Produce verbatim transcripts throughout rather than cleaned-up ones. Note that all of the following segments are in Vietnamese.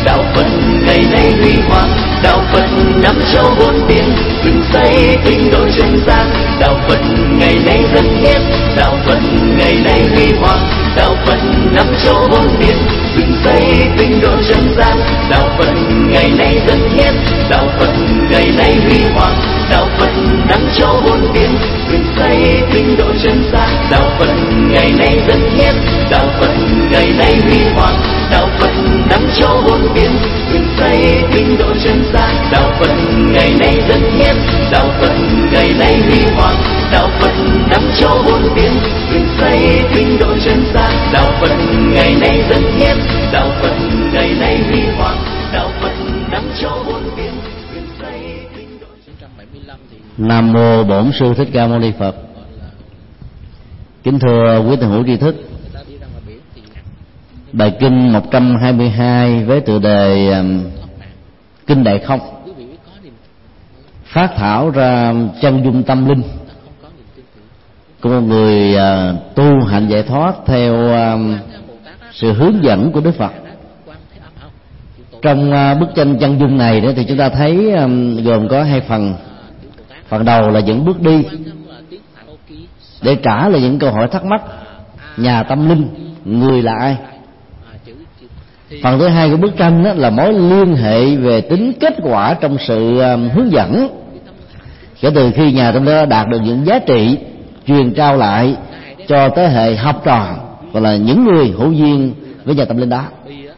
đạo Phật ngày nay huy hoàng, đạo Phật năm châu bốn biển, dựng xây tinh độ chân gian. Đạo Phật ngày nay dân hiến, đạo Phật ngày nay huy hoàng, đạo Phật năm châu bốn biển, dựng xây tinh độ chân gian. Đạo Phật ngày nay dân hiến, đạo Phật ngày nay huy hoàng, đạo Phật năm châu bốn biển, dựng xây tinh độ chân gian. Đạo Phật ngày nay dân hiến, đạo Phật ngày nay huy hoàng, đạo Phật năm châu bốn biển, dựng xây tinh độ chân gian. Đạo Phật ngày nay dân hiến, đạo Phật ngày nay huy hoàng, đạo Phật năm châu bốn biển, dựng xây tinh độ chân gian. Đạo Phật ngày nay dân hiến, đạo Phật ngày nay huy hoàng, đạo Phật năm châu bốn biển, dựng xây tinh độ chân gian. Nam mô Bổn Sư Thích Ca Mâu Ni Phật. Kính thưa quý thiền hữu tri thức, bài kinh một trăm hai mươi hai với tựa đề um, Kinh Đại Không phát thảo ra chân dung tâm linh của một người uh, tu hạnh giải thoát theo uh, sự hướng dẫn của Đức Phật. Trong uh, bức tranh chân dung này đó thì chúng ta thấy um, gồm có hai phần. Phần đầu là những bước đi để trả lời những câu hỏi thắc mắc nhà tâm linh, người là ai. Phần thứ hai của bức tranh đó là mối liên hệ về tính kết quả trong sự um, hướng dẫn, kể từ khi nhà tâm linh đã đạt được những giá trị truyền trao lại cho thế hệ học trò và là những người hữu duyên với nhà tâm linh đó.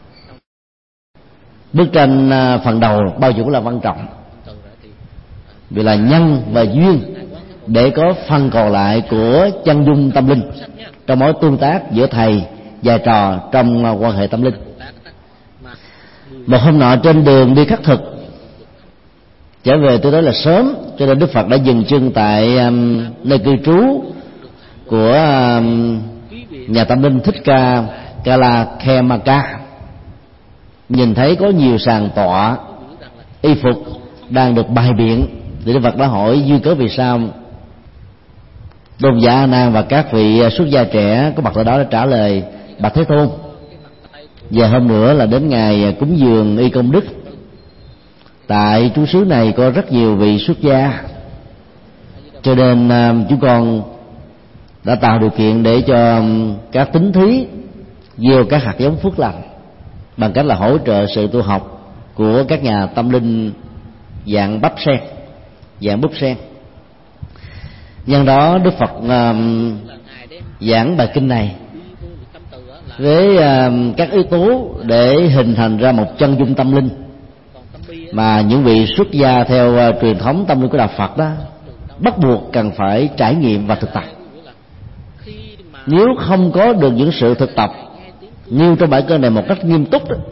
Bức tranh uh, phần đầu bao nhiêu cũng là quan trọng, vì là nhân và duyên để có phần còn lại của chân dung tâm linh trong mối tương tác giữa thầy và trò trong quan hệ tâm linh. Một hôm nọ trên đường đi khất thực, trở về tôi nói là sớm, cho nên Đức Phật đã dừng chân tại um, nơi cư trú của um, nhà tâm linh Thích Ca Kalakhemaka. Nhìn thấy có nhiều sàn tọa y phục đang được bày biện, thì Đức Phật đã hỏi duyên cớ vì sao. Tôn giả A Nan và các vị xuất gia trẻ có mặt tại đó đã trả lời: bạch Thế Tôn, và hôm nữa là đến ngày cúng dường y công đức. Tại trú xứ này có rất nhiều vị xuất gia, cho nên chúng con đã tạo điều kiện để cho các tín thí gieo các hạt giống phước lành bằng cách là hỗ trợ sự tu học của các nhà tâm linh dạng bắp sen, dạng búp sen. Nhân đó Đức Phật uh, giảng bài kinh này với uh, các yếu tố để hình thành ra một chân dung tâm linh mà những vị xuất gia theo uh, truyền thống tâm linh của đạo Phật đó bắt buộc cần phải trải nghiệm và thực tập. Nếu không có được những sự thực tập nêu trong bài kinh này một cách nghiêm túc đó,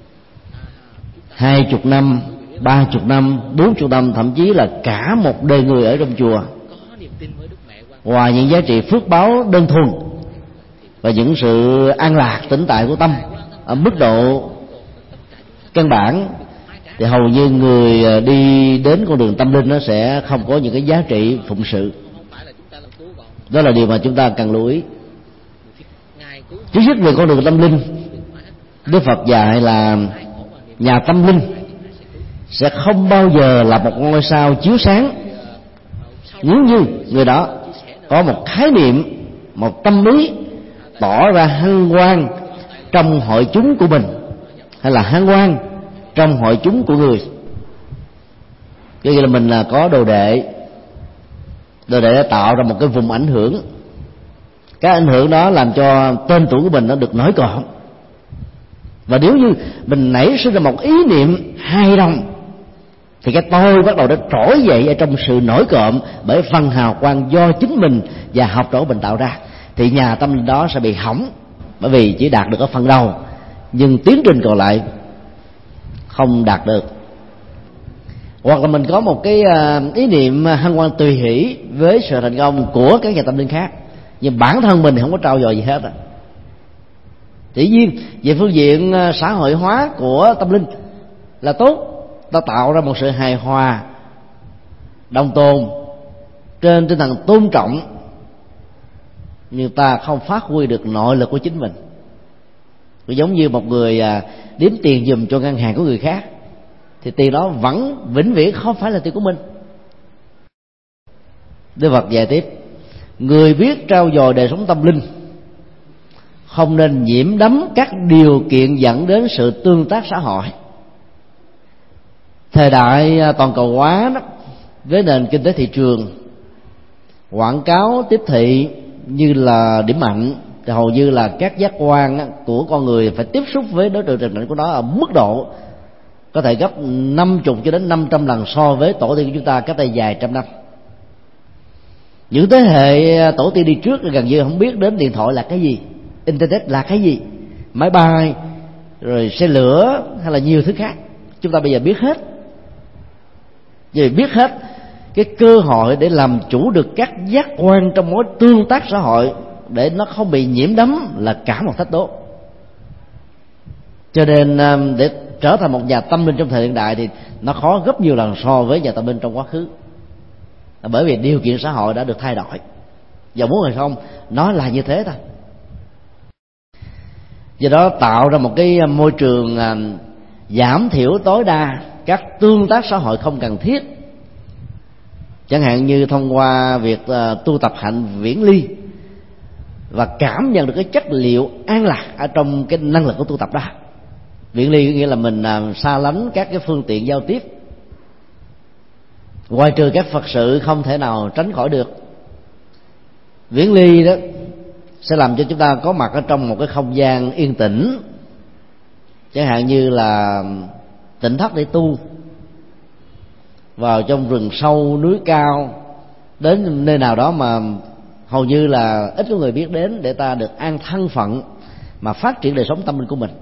hai chục năm, ba chục năm, bốn chục năm, thậm chí là cả một đời người ở trong chùa, ngoài những giá trị phước báo đơn thuần và những sự an lạc tĩnh tại của tâm ở mức độ căn bản, thì hầu như người đi đến con đường tâm linh nó sẽ không có những cái giá trị phụng sự. Đó là điều mà chúng ta cần lưu ý. Trước nhất về con đường tâm linh, Đức Phật dạy là nhà tâm linh sẽ không bao giờ là một ngôi sao chiếu sáng nếu như người đó có một khái niệm, một tâm lý tỏ ra hân hoan trong hội chúng của mình, hay là hân hoan trong hội chúng của người. Cái nghĩa là mình là có đồ đệ, đồ đệ đã tạo ra một cái vùng ảnh hưởng. Cái ảnh hưởng đó làm cho tên tuổi của mình nó được nổi cộm. Và nếu như mình nảy sinh ra một ý niệm hài lòng, thì cái tôi bắt đầu nó trỗi dậy ở trong sự nổi cộm bởi phần hào quang do chính mình và học trò mình tạo ra, thì nhà tâm linh đó sẽ bị hỏng, bởi vì chỉ đạt được ở phần đầu nhưng tiến trình còn lại không đạt được. Hoặc là mình có một cái ý niệm hân hoan tùy hỷ với sự thành công của các nhà tâm linh khác, nhưng bản thân mình thì không có trau dồi gì hết á. Dĩ nhiên về phương diện xã hội hóa của tâm linh là tốt, ta tạo ra một sự hài hòa đồng tôn trên tinh thần tôn trọng, nhưng ta không phát huy được nội lực của chính mình. Giống như một người à, đếm tiền giùm cho ngân hàng của người khác, thì tiền đó vẫn vĩnh viễn không phải là tiền của mình. Đức Phật dạy tiếp: người biết trau dồi đời sống tâm linh không nên nhiễm đắm các điều kiện dẫn đến sự tương tác xã hội. Thời đại toàn cầu hóa đó, với nền kinh tế thị trường, quảng cáo tiếp thị như là điểm mạnh, thì hầu như là các giác quan của con người phải tiếp xúc với đối tượng trình của nó ở mức độ có thể gấp năm mươi cho đến năm trăm lần so với tổ tiên của chúng ta cách đây vài trăm năm. Những thế hệ tổ tiên đi trước gần như không biết đến điện thoại là cái gì, internet là cái gì, máy bay, rồi xe lửa hay là nhiều thứ khác. Chúng ta bây giờ biết hết. Vì biết hết, cái cơ hội để làm chủ được các giác quan trong mối tương tác xã hội để nó không bị nhiễm đắm là cả một thách đố. Cho nên để trở thành một nhà tâm linh trong thời hiện đại thì nó khó gấp nhiều lần so với nhà tâm linh trong quá khứ, bởi vì điều kiện xã hội đã được thay đổi. Và muốn hay không, nó là như thế thôi. Do đó tạo ra một cái môi trường giảm thiểu tối đa các tương tác xã hội không cần thiết, chẳng hạn như thông qua việc tu tập hạnh viễn ly và cảm nhận được cái chất liệu an lạc ở trong cái năng lực của tu tập đó. Viễn ly có nghĩa là mình xa lánh các cái phương tiện giao tiếp, ngoài trừ các Phật sự không thể nào tránh khỏi được. Viễn ly đó sẽ làm cho chúng ta có mặt ở trong một cái không gian yên tĩnh, chẳng hạn như là tỉnh thất để tu, vào trong rừng sâu núi cao, đến nơi nào đó mà hầu như là ít có người biết đến, để ta được an thân phận mà phát triển đời sống tâm linh của mình.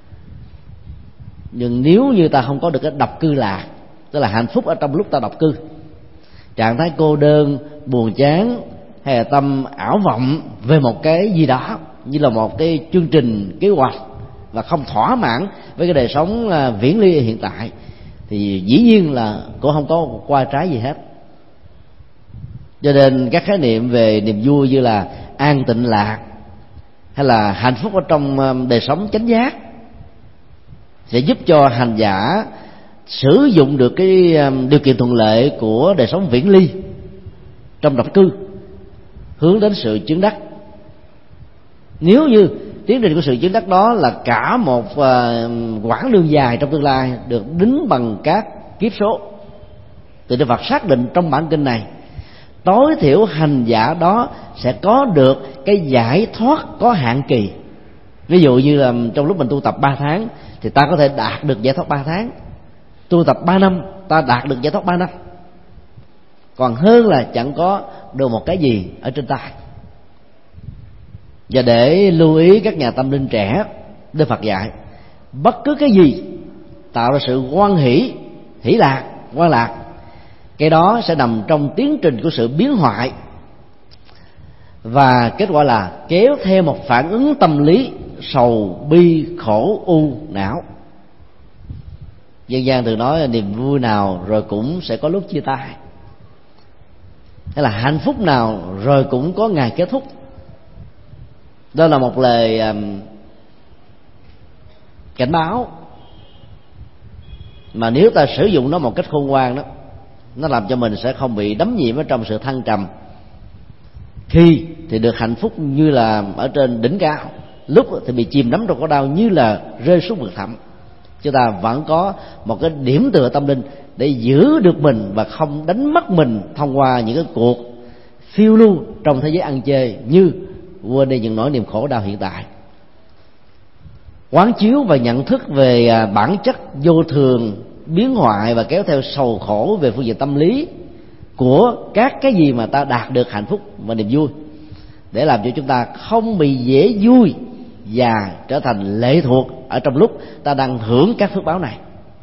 Nhưng nếu như ta không có được cái độc cư lạc, tức là hạnh phúc ở trong lúc ta độc cư, trạng thái cô đơn, buồn chán hay là tâm ảo vọng về một cái gì đó như là một cái chương trình kế hoạch và không thỏa mãn với cái đời sống viễn ly hiện tại, thì dĩ nhiên là cũng không có qua trái gì hết. Cho nên các khái niệm về niềm vui như là an tịnh lạc hay là hạnh phúc ở trong đời sống chánh giác sẽ giúp cho hành giả sử dụng được cái điều kiện thuận lợi của đời sống viễn ly trong độc cư, hướng đến sự chứng đắc. Nếu như tiến trình của sự chứng đắc đó là cả một quãng đường dài trong tương lai được đính bằng các kiếp số, thì Đức Phật xác định trong bản kinh này tối thiểu hành giả đó sẽ có được cái giải thoát có hạn kỳ. Ví dụ như là trong lúc mình tu tập ba tháng thì ta có thể đạt được giải thoát ba tháng, tu tập ba năm ta đạt được giải thoát ba năm, còn hơn là chẳng có được một cái gì ở trên tay. Và để lưu ý các nhà tâm linh trẻ, Đức Phật dạy bất cứ cái gì tạo ra sự hoan hỷ, hỷ lạc, quan lạc, cái đó sẽ nằm trong tiến trình của sự biến hoại, và kết quả là kéo theo một phản ứng tâm lý sầu bi khổ u não. Dân gian thường nói là niềm vui nào rồi cũng sẽ có lúc chia tay, hay là hạnh phúc nào rồi cũng có ngày kết thúc. Đó là một lời um, cảnh báo mà nếu ta sử dụng nó một cách khôn ngoan đó, nó làm cho mình sẽ không bị đắm nhiễm ở trong sự thăng trầm. Khi thì được hạnh phúc như là ở trên đỉnh cao, lúc thì bị chìm đắm trong khổ đau như là rơi xuống vực thẳm. Chúng ta vẫn có một cái điểm tựa tâm linh để giữ được mình và không đánh mất mình thông qua những cái cuộc phiêu lưu trong thế giới ăn chơi, như quên đi những nỗi niềm khổ đau hiện tại. Quán chiếu và nhận thức về bản chất vô thường, biến hoại và kéo theo sầu khổ về phương diện tâm lý của các cái gì mà ta đạt được hạnh phúc và niềm vui, để làm cho chúng ta không bị dễ vui và trở thành lệ thuộc ở trong lúc ta đang hưởng các phước báo này.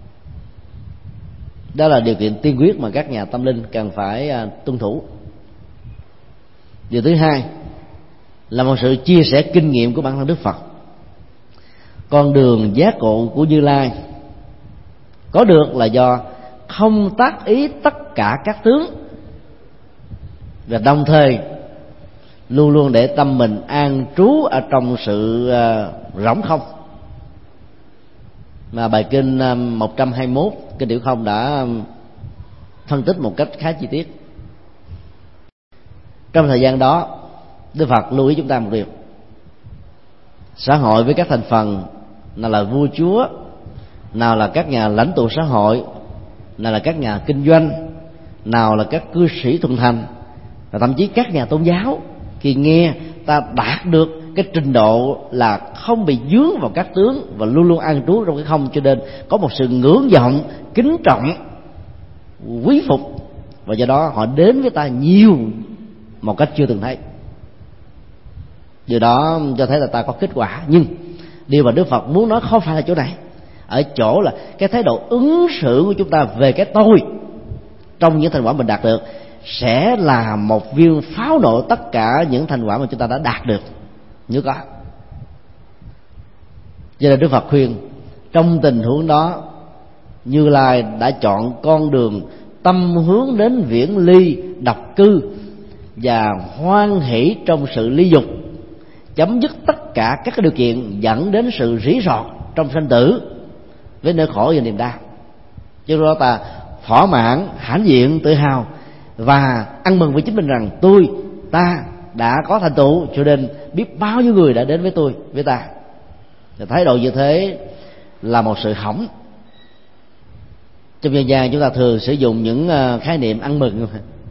Đó là điều kiện tiên quyết mà các nhà tâm linh cần phải tuân thủ. Điều thứ hai là một sự chia sẻ kinh nghiệm của bản thân Đức Phật. Con đường giác ngộ của Như Lai có được là do không tác ý tất cả các tướng, và đồng thời luôn luôn để tâm mình an trú ở trong sự uh, rỗng không, mà bài kinh một trăm hai mươi mốt kinh Tiểu Không đã phân tích một cách khá chi tiết. Trong thời gian đó, Đức Phật lưu ý chúng ta một điều: xã hội với các thành phần, nào là vua chúa, nào là các nhà lãnh tụ xã hội, nào là các nhà kinh doanh, nào là các cư sĩ thuận thành, và thậm chí các nhà tôn giáo, khi nghe ta đạt được cái trình độ là không bị dướng vào các tướng và luôn luôn an trú trong cái không, cho nên có một sự ngưỡng vọng, kính trọng, quý phục, và do đó họ đến với ta nhiều một cách chưa từng thấy. Điều đó cho thấy là ta có kết quả. Nhưng điều mà Đức Phật muốn nói không phải là chỗ này, ở chỗ là cái thái độ ứng xử của chúng ta về cái tôi trong những thành quả mình đạt được sẽ là một viên pháo nổ tất cả những thành quả mà chúng ta đã đạt được nếu có. Cho nên Đức Phật khuyên trong tình huống đó, Như Lai đã chọn con đường tâm hướng đến viễn ly độc cư và hoan hỷ trong sự ly dục, chấm dứt tất cả các điều kiện dẫn đến sự rỉ rọt trong sanh tử với nỗi khổ và niềm đau. Cho đó ta thỏa mãn, hãnh diện, tự hào và ăn mừng với chính mình rằng tôi, ta đã có thành tựu, cho nên biết bao nhiêu người đã đến với tôi, với ta. Thì thái độ như thế là một sự hỏng. Trong dân gian chúng ta thường sử dụng những khái niệm ăn mừng.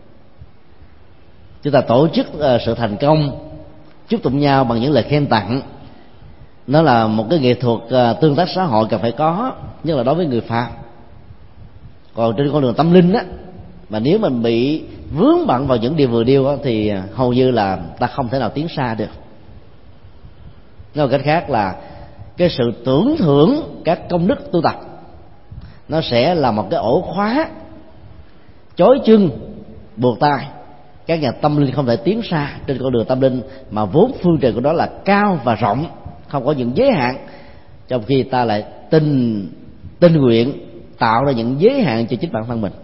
Chúng ta tổ chức sự thành công, chúc tụng nhau bằng những lời khen tặng. Nó là một cái nghệ thuật tương tác xã hội cần phải có, nhất là đối với người phàm. Còn trên con đường tâm linh á, mà nếu mình bị vướng bận vào những điều vừa điêu á, thì hầu như là ta không thể nào tiến xa được. Nói một cách khác là cái sự tưởng thưởng các công đức tu tập nó sẽ là một cái ổ khóa chói chân buộc tay các nhà tâm linh không thể tiến xa trên con đường tâm linh, mà vốn phương trời của đó là cao và rộng, không có những giới hạn, trong khi ta lại tình tình nguyện tạo ra những giới hạn cho chính bản thân mình.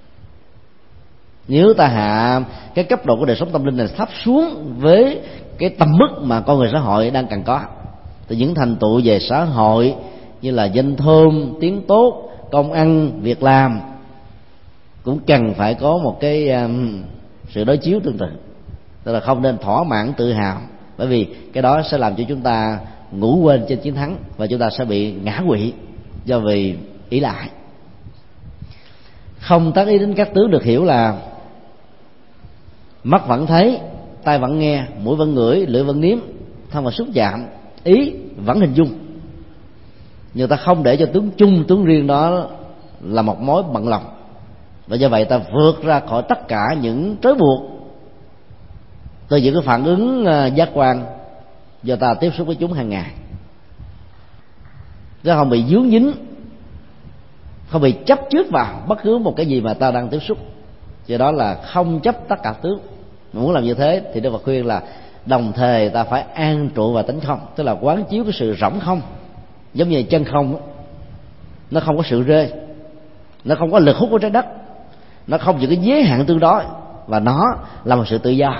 Nếu ta hạ cái cấp độ của đời sống tâm linh này thấp xuống với cái tầm mức mà con người xã hội đang cần có, thì những thành tựu về xã hội như là danh thơm, tiếng tốt, công ăn, việc làm cũng cần phải có một cái um, sự đối chiếu tương tự. Tức là không nên thỏa mãn tự hào, bởi vì cái đó sẽ làm cho chúng ta ngủ quên trên chiến thắng, và chúng ta sẽ bị ngã quỵ do vì ý lại. Không tác ý đến các tướng được hiểu là mắt vẫn thấy, tai vẫn nghe, mũi vẫn ngửi, lưỡi vẫn nếm, thân vẫn xúc chạm, ý vẫn hình dung. Nhưng ta không để cho tướng chung, tướng riêng đó là một mối bận lòng, và do vậy ta vượt ra khỏi tất cả những trói buộc từ những cái phản ứng giác quan do ta tiếp xúc với chúng hàng ngày. Nó không bị dướng dính, không bị chấp trước vào bất cứ một cái gì mà ta đang tiếp xúc. Do đó là không chấp tất cả tướng. Muốn làm như thế thì Đức Phật khuyên là đồng thời ta phải an trụ vào tánh không, tức là quán chiếu cái sự rỗng không, giống như chân không, nó không có sự rơi, nó không có lực hút của trái đất, nó không những cái giới hạn tương đối, và nó là một sự tự do.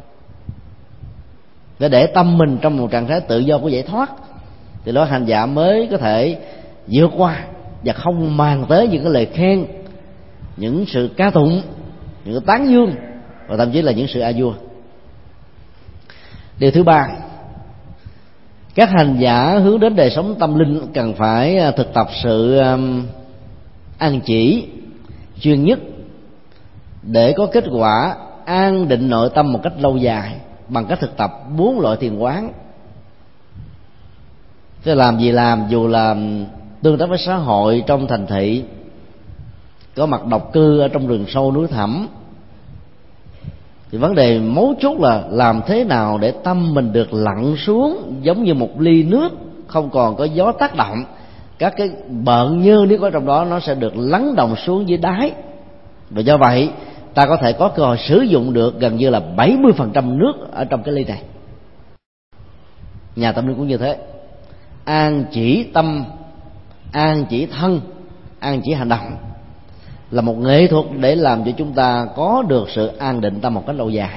Để để tâm mình trong một trạng thái tự do của giải thoát, thì đó hành giả mới có thể vượt qua và không màng tới những cái lời khen, những sự ca tụng, những cái tán dương, và thậm chí là những sự a vua. Điều thứ ba, các hành giả hướng đến đời sống tâm linh cần phải thực tập sự an chỉ chuyên nhất để có kết quả an định nội tâm một cách lâu dài bằng cách thực tập bốn loại thiền quán. Thế làm gì làm, dù là tương tác với xã hội trong thành thị, có mặt độc cư ở trong rừng sâu núi thẳm, thì vấn đề mấu chốt là làm thế nào để tâm mình được lặn xuống giống như một ly nước, không còn có gió tác động, các cái bợn nhơ nếu có trong đó nó sẽ được lắng đồng xuống dưới đáy, và do vậy ta có thể có cơ hội sử dụng được gần như là bảy mươi phần trăm nước ở trong cái ly này. Nhà tâm linh cũng như thế, an chỉ tâm, an chỉ thân, an chỉ hành động là một nghệ thuật để làm cho chúng ta có được sự an định tâm một cách lâu dài.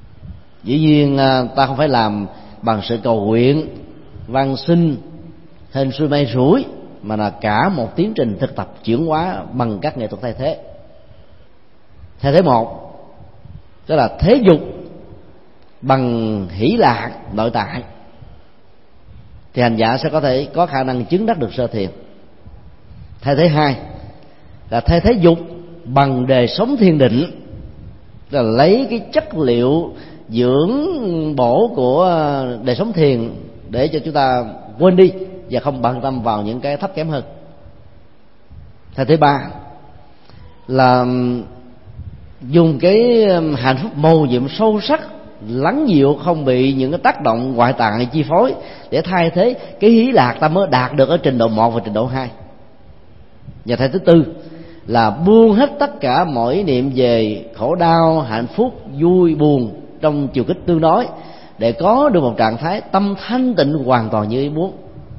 Dĩ nhiên ta không phải làm bằng sự cầu nguyện, van xin, hên xui may rủi, mà là cả một tiến trình thực tập chuyển hóa bằng các nghệ thuật thay thế. Thay thế một, tức là thế dục bằng hỷ lạc nội tại, thì hành giả sẽ có thể có khả năng chứng đắc được sơ thiền. Thay thế hai là thay thế dục bằng đời sống thiền định, là lấy cái chất liệu dưỡng bổ của đời sống thiền để cho chúng ta quên đi và không bận tâm vào những cái thấp kém hơn. Thay thế ba là dùng cái hạnh phúc mầu nhiệm sâu sắc, lắng dịu, không bị những cái tác động ngoại tại chi phối, để thay thế cái hí lạc ta mới đạt được ở trình độ một và trình độ hai. Và thay thứ tư là buông hết tất cả mọi ý niệm về khổ đau, hạnh phúc, vui, buồn trong chiều kích tương đối, để có được một trạng thái tâm thanh tịnh hoàn toàn như ý muốn.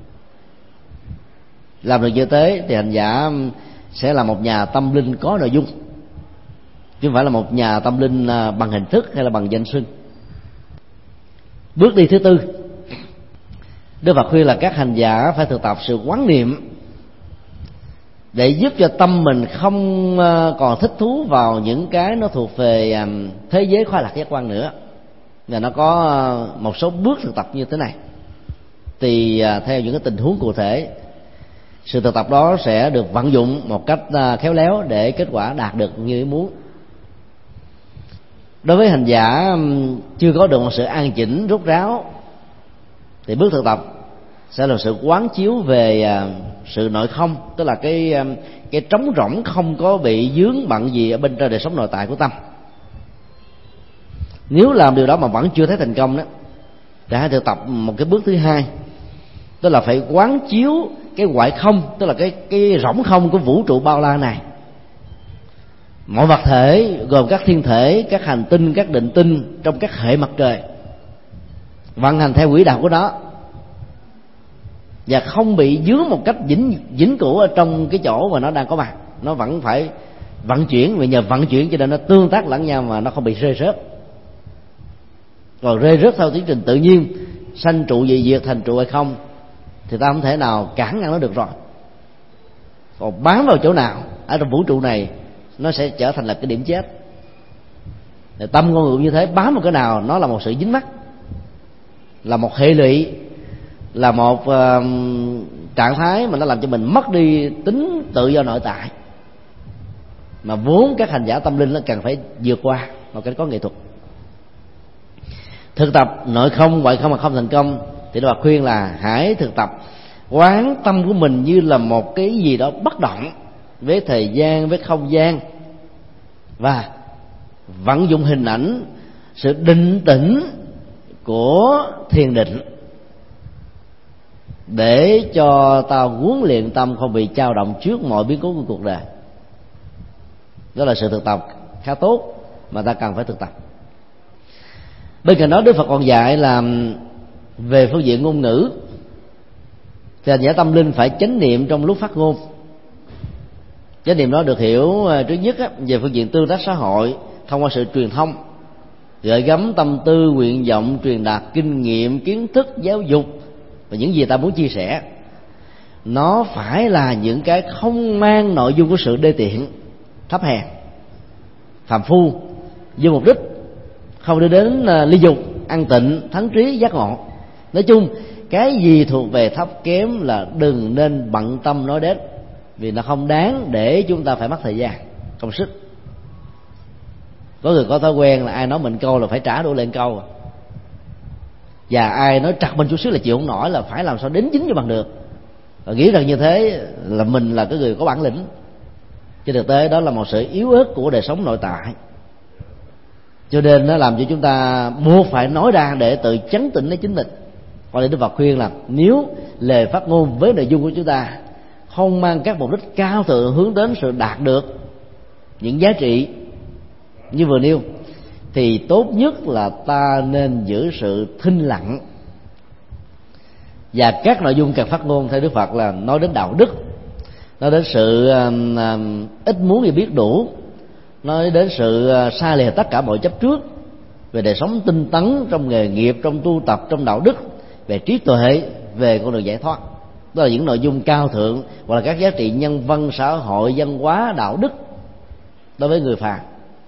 Làm được như thế thì hành giả sẽ là một nhà tâm linh có nội dung, chứ không phải là một nhà tâm linh bằng hình thức hay là bằng danh xưng. Bước đi thứ tư, Đức Phật khuyên là các hành giả phải thực tập sự quán niệm để giúp cho tâm mình không còn thích thú vào những cái nó thuộc về thế giới khoa lạc giác quan nữa. Và nó có một số bước thực tập như thế này, tùy theo những cái tình huống cụ thể, sự thực tập đó sẽ được vận dụng một cách khéo léo để kết quả đạt được như ý muốn. Đối với hành giả chưa có được một sự an chỉnh rốt ráo, thì bước thực tập sẽ là sự quán chiếu về sự nội không, tức là cái cái trống rỗng không có bị vướng bận gì ở bên trong đời sống nội tại của tâm. Nếu làm điều đó mà vẫn chưa thấy thành công đó, thì hãy thực tập một cái bước thứ hai, tức là phải quán chiếu cái ngoại không, tức là cái cái rỗng không của vũ trụ bao la này. Mọi vật thể gồm các thiên thể, các hành tinh, các định tinh trong các hệ mặt trời vận hành theo quỹ đạo của nó, và không bị dướng một cách vĩnh vĩnh cửu ở trong cái chỗ mà nó đang có mặt. Nó vẫn phải vận chuyển, vì nhờ vận chuyển cho nên nó tương tác lẫn nhau mà nó không bị rơi rớt. Còn rơi rớt theo tiến trình tự nhiên, sanh trụ dị diệt, thành trụ hay không, thì ta không thể nào cản ngăn nó được rồi. Còn bám vào chỗ nào ở trong vũ trụ này, nó sẽ trở thành là cái điểm chết. Để tâm con người như thế, bám vào cái nào nó là một sự dính mắc, là một hệ lụy, là một uh, trạng thái mà nó làm cho mình mất đi tính tự do nội tại, mà vốn các hành giả tâm linh nó cần phải vượt qua một cách có nghệ thuật. Thực tập nội không ngoại không mà không thành công, thì Đức Phật khuyên là hãy thực tập quán tâm của mình như là một cái gì đó bất động với thời gian, với không gian, và vận dụng hình ảnh sự định tĩnh của thiền định để cho ta huấn luyện tâm không bị dao động trước mọi biến cố của cuộc đời. Đó là sự thực tập khá tốt mà ta cần phải thực tập. Bên cạnh đó, Đức Phật còn dạy là về phương diện ngôn ngữ thì hành giả tâm linh phải chánh niệm trong lúc phát ngôn. Chánh niệm đó được hiểu trước nhất á, về phương diện tương tác xã hội thông qua sự truyền thông, gửi gắm tâm tư, nguyện vọng, truyền đạt kinh nghiệm, kiến thức, giáo dục và những gì ta muốn chia sẻ. Nó phải là những cái không mang nội dung của sự đê tiện, thấp hèn, phàm phu, vô mục đích, không đưa đến ly dục, ăn tịnh, thắng trí, giác ngộ. Nói chung, cái gì thuộc về thấp kém là đừng nên bận tâm nói đến, vì nó không đáng để chúng ta phải mất thời gian, công sức. Có người có thói quen là ai nói mình câu là phải trả đũa lên câu, và ai nói trật mình chút xíu là chịu không nổi, là phải làm sao đến chính cho bằng được, và nghĩ rằng như thế là mình là cái người có bản lĩnh. Trên thực tế đó là một sự yếu ớt của đời sống nội tại, cho nên nó làm cho chúng ta buộc phải nói ra để tự chấn tĩnh lấy chính mình. Còn đây Đức Phật khuyên là nếu lời phát ngôn với nội dung của chúng ta không mang các mục đích cao thượng hướng đến sự đạt được những giá trị như vừa nêu, thì tốt nhất là ta nên giữ sự thinh lặng. Và các nội dung cần phát ngôn theo Đức Phật là nói đến đạo đức, nói đến sự uh, uh, ít muốn thì biết đủ, nói đến sự uh, sai lệch tất cả mọi chấp trước, về đời sống tinh tấn trong nghề nghiệp, trong tu tập, trong đạo đức, về trí tuệ, về con đường giải thoát. đó là những nội dung cao thượng, hoặc là các giá trị nhân văn, xã hội, văn hóa, đạo đức đối với người phàm.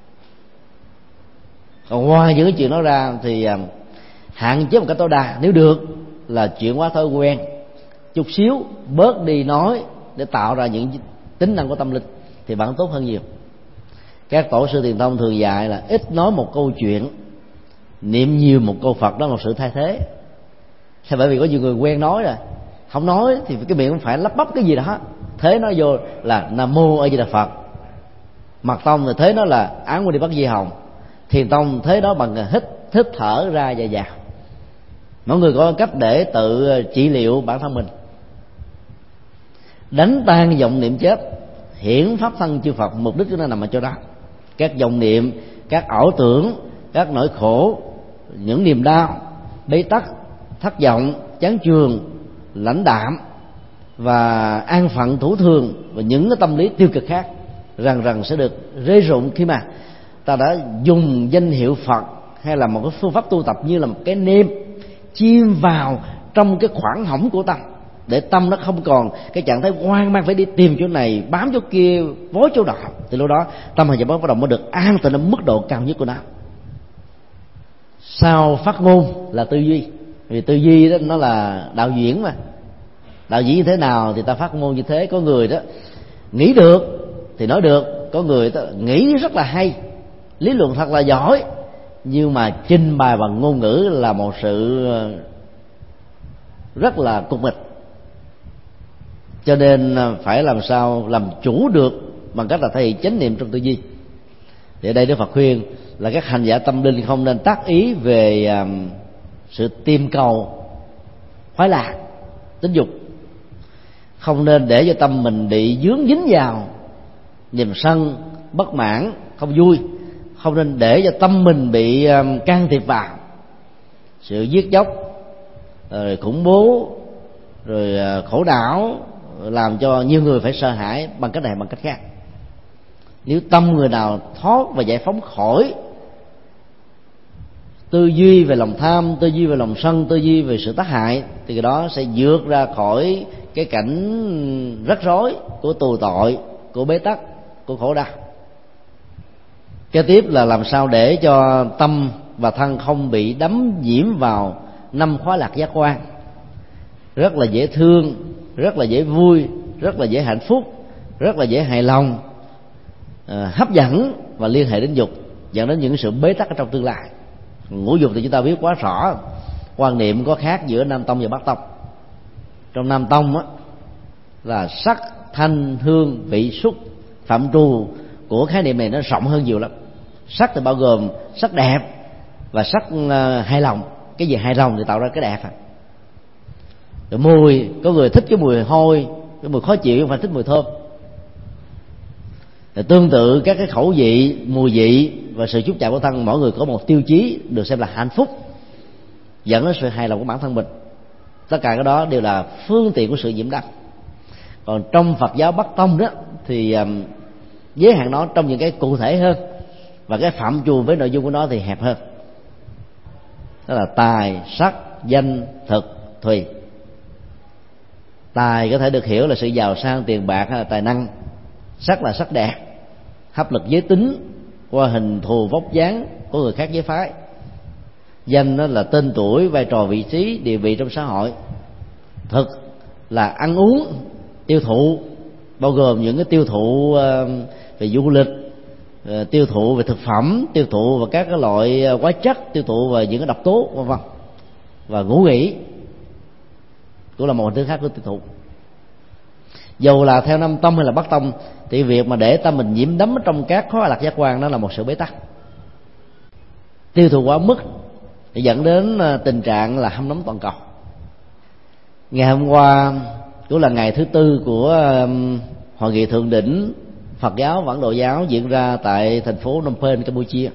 Còn ngoài những cái chuyện đó ra thì hạn chế một cách tối đa, nếu được là chuyển hóa thói quen chút xíu, bớt đi nói để tạo ra những tính năng của tâm linh thì vẫn tốt hơn nhiều. Các tổ sư Thiền tông thường dạy là ít nói một câu chuyện, niệm nhiều một câu Phật, đó là một sự thay thế. Thế bởi vì có nhiều người quen nói rồi, không nói thì cái miệng cũng phải lắp bắp cái gì đó, thế nó vô là Nam Mô A Di Đà Phật. Mật tông thì thế nó là Án Mô Ni Bắc Di Hồng. Thiền tông thế đó bằng hít hít thở ra và vào. Mọi người có cách để tự trị liệu bản thân mình, đánh tan vọng niệm chết, hiển pháp thân chư Phật. Mục đích của nó nằm ở chỗ đó. Các vọng niệm, các ảo tưởng, các nỗi khổ, những niềm đau, bế tắc, thất vọng, chán chường, lãnh đạm và an phận thủ thường, và những cái tâm lý tiêu cực khác rằng rằng sẽ được rơi rụng khi mà ta đã dùng danh hiệu Phật hay là một cái phương pháp tu tập như là một cái nêm chìm vào trong cái khoảng hỏng của tâm, để tâm nó không còn cái trạng thái hoang mang phải đi tìm chỗ này bám chỗ kia vối chỗ đó. Thì lúc đó tâm hành giả bắt đầu mới được an tịnh ở mức độ cao nhất của nó. Sau phát ngôn là tư duy, vì tư duy đó nó là đạo diễn mà, đạo diễn như thế nào thì ta phát ngôn như thế. Có người đó nghĩ được thì nói được, có người đó nghĩ rất là hay, lý luận thật là giỏi, nhưng mà trình bày bằng ngôn ngữ là một sự rất là cục mịch. Cho nên phải làm sao làm chủ được bằng cách là thể hiện chánh niệm trong tư duy. Thì ở đây Đức Phật khuyên là các hành giả tâm linh không nên tác ý về um, sự tìm cầu khoái lạc, tính dục, không nên để cho tâm mình bị dướng dính vào niềm sân, bất mãn, không vui, không nên để cho tâm mình bị um, can thiệp vào sự giết chóc, rồi khủng bố, rồi uh, khổ não, làm cho nhiều người phải sợ hãi bằng cách này bằng cách khác. Nếu tâm người nào thoát và giải phóng khỏi tư duy về lòng tham, tư duy về lòng sân, tư duy về sự tác hại, thì cái đó sẽ vượt ra khỏi cái cảnh rắc rối của tù tội, của bế tắc, của khổ đau. Kế tiếp là làm sao để cho tâm và thân không bị đắm nhiễm vào năm khóa lạc giác quan, rất là dễ thương, rất là dễ vui, rất là dễ hạnh phúc, rất là dễ hài lòng, à, hấp dẫn và liên hệ đến dục, dẫn đến những sự bế tắc ở trong tương lai. Ngũ dục thì chúng ta biết quá rõ, quan niệm có khác giữa Nam tông và Bắc tông. Trong Nam tông á là sắc, thanh, hương, vị, xúc, phạm trù của khái niệm này nó rộng hơn nhiều lắm. Sắc thì bao gồm sắc đẹp và sắc uh, hài lòng. Cái gì hài lòng thì tạo ra cái đẹp à. Rồi mùi, có người thích cái mùi hôi, cái mùi khó chịu, không phải thích mùi thơm. Rồi tương tự các cái khẩu vị, mùi vị và sự xúc chạm của thân, mỗi người có một tiêu chí được xem là hạnh phúc, dẫn đến sự hài lòng của bản thân mình. Tất cả cái đó đều là phương tiện của sự nhiễm đắng. Còn trong Phật giáo Bắc tông đó thì um, giới hạn nó trong những cái cụ thể hơn, và cái phạm trù với nội dung của nó thì hẹp hơn. Đó là tài, sắc, danh, thực, thùy. Tài có thể được hiểu là sự giàu sang, tiền bạc hay là tài năng. Sắc là sắc đẹp, hấp lực giới tính qua hình thù vóc dáng của người khác giới phái. Danh đó là tên tuổi, vai trò, vị trí, địa vị trong xã hội. Thực là ăn uống, tiêu thụ, bao gồm những cái tiêu thụ về du lịch, tiêu thụ về thực phẩm, tiêu thụ và các cái loại hóa chất, tiêu thụ và những cái độc tố vân vân. Và ngủ nghỉ cũng là một hình thức khác của tiêu thụ. Dù là theo Nam tông hay là Bắc tông thì việc mà để tâm mình nhiễm đắm trong các khóa lạc giác quan đó là một sự bế tắc. Tiêu thụ quá mức thì dẫn đến tình trạng là hâm nóng toàn cầu. Ngày hôm qua cũng là ngày thứ tư của hội nghị thượng đỉnh Phật giáo và Ấn Độ giáo diễn ra tại thành phố Phnom Penh, Campuchia.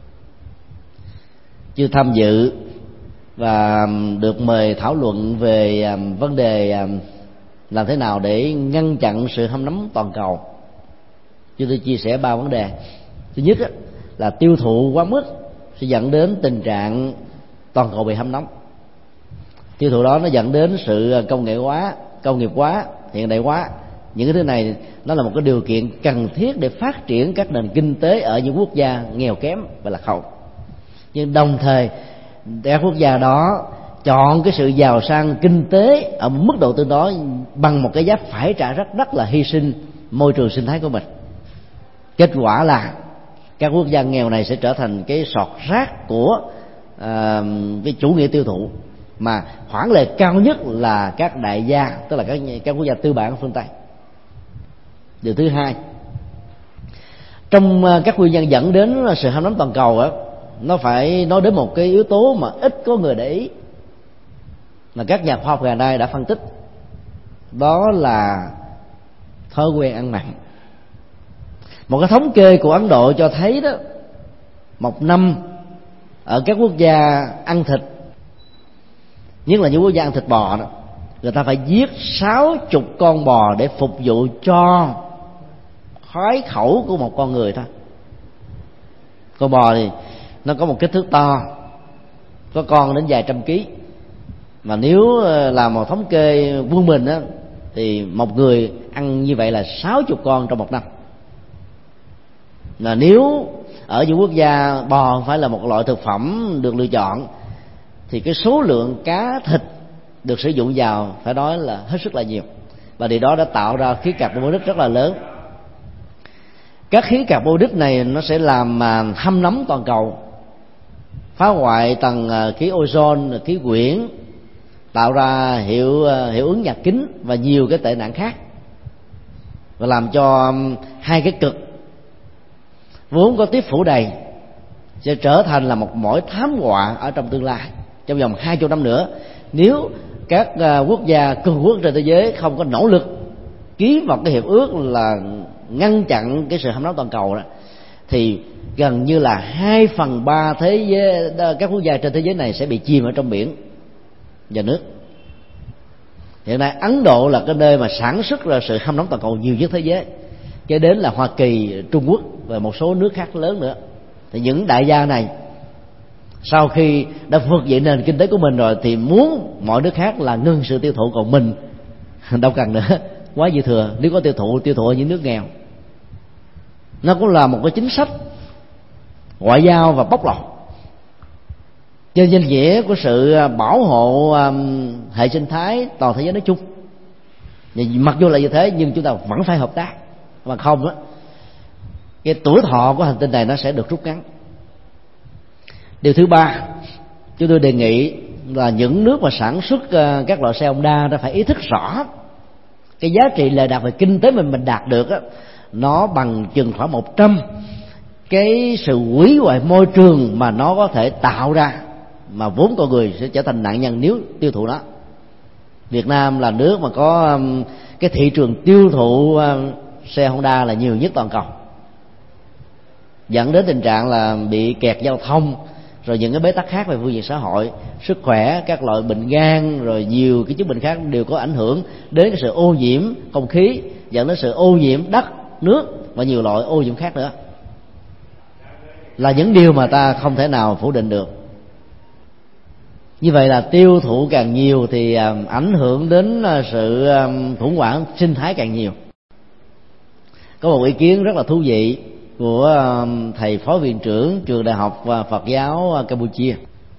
Chưa tham dự và được mời thảo luận về vấn đề làm thế nào để ngăn chặn sự hâm nóng toàn cầu. Chúng tôi chia sẻ ba vấn đề. Thứ nhất là tiêu thụ quá mức sẽ dẫn đến tình trạng toàn cầu bị hâm nóng. Tiêu thụ đó nó dẫn đến sự công nghệ hóa, công nghiệp hóa, hiện đại hóa. Những cái thứ này nó là một cái điều kiện cần thiết để phát triển các nền kinh tế ở những quốc gia nghèo kém và lạc hậu. Nhưng đồng thời các quốc gia đó chọn cái sự giàu sang kinh tế ở mức độ tương đối bằng một cái giá phải trả rất rất là hy sinh môi trường sinh thái của mình. Kết quả là các quốc gia nghèo này sẽ trở thành cái sọt rác của à, cái chủ nghĩa tiêu thụ, mà khoản lệ cao nhất là các đại gia, tức là các các quốc gia tư bản ở phương Tây. Điều thứ hai, trong các nguyên nhân dẫn đến sự ham nóng toàn cầu á, nó phải nói đến một cái yếu tố mà ít có người để ý, là các nhà khoa học ngày nay đã phân tích, đó là thói quen ăn mặn. Một cái thống kê của Ấn Độ cho thấy đó, một năm ở các quốc gia ăn thịt, nhất là những quốc gia ăn thịt bò đó, người ta phải giết sáu chục con bò để phục vụ cho khoái khẩu của một con người thôi. Con bò thì nó có một kích thước to, có con đến vài trăm ký, mà nếu làm một thống kê quân bình á, thì một người ăn như vậy là sáu chục con trong một năm. Là nếu ở những quốc gia bò không phải là một loại thực phẩm được lựa chọn, thì cái số lượng cá thịt được sử dụng vào phải nói là hết sức là nhiều, và điều đó đã tạo ra khí carbonic rất là lớn. Các khí carbonic này nó sẽ làm mà hâm nóng toàn cầu, phá hoại tầng khí ozone, khí quyển, tạo ra hiệu hiệu ứng nhà kính và nhiều cái tệ nạn khác, và làm cho hai cái cực vốn có tiếp phủ đầy sẽ trở thành là một mối thảm họa ở trong tương lai. Trong vòng hai mươi năm nữa, nếu các quốc gia cường quốc trên thế giới không có nỗ lực ký vào cái hiệp ước là ngăn chặn cái sự hâm nóng toàn cầu đó, thì gần như là hai phần ba thế giới, các quốc gia trên thế giới này sẽ bị chìm ở trong biển và nước. Hiện nay Ấn Độ là cái nơi mà sản xuất ra sự hâm nóng toàn cầu nhiều nhất thế giới, kế đến là Hoa Kỳ, Trung Quốc và một số nước khác lớn nữa. Thì những đại gia này sau khi đã vượt dậy nền kinh tế của mình rồi thì muốn mọi nước khác là ngưng sự tiêu thụ, còn mình đâu cần nữa, quá dư thừa. Nếu có tiêu thụ, tiêu thụ ở những nước nghèo. Nó cũng là một cái chính sách ngoại giao và bóc lột trên danh nghĩa của sự bảo hộ hệ sinh thái toàn thế giới nói chung. Mặc dù là như thế nhưng chúng ta vẫn phải hợp tác, mà không á, cái tuổi thọ của hành tinh này nó sẽ được rút ngắn. Điều thứ ba, chúng tôi đề nghị là những nước mà sản xuất các loại xe Honda đã phải ý thức rõ cái giá trị lệ đạt về kinh tế mình mình đạt được á, nó bằng chừng khoảng một trăm cái sự hủy hoại môi trường mà nó có thể tạo ra, mà vốn con người sẽ trở thành nạn nhân nếu tiêu thụ nó. Việt Nam là nước mà có cái thị trường tiêu thụ xe Honda là nhiều nhất toàn cầu, dẫn đến tình trạng là bị kẹt giao thông, rồi những cái bế tắc khác về phương diện xã hội, sức khỏe, các loại bệnh gan, rồi nhiều cái chứng bệnh khác đều có ảnh hưởng đến cái sự ô nhiễm không khí, dẫn đến sự ô nhiễm đất, nước và nhiều loại ô nhiễm khác nữa, là những điều mà ta không thể nào phủ định được. Như vậy là tiêu thụ càng nhiều thì ảnh hưởng đến sự khủng hoảng sinh thái càng nhiều. Có một ý kiến rất là thú vị của thầy phó viện trưởng trường đại học Phật giáo Campuchia.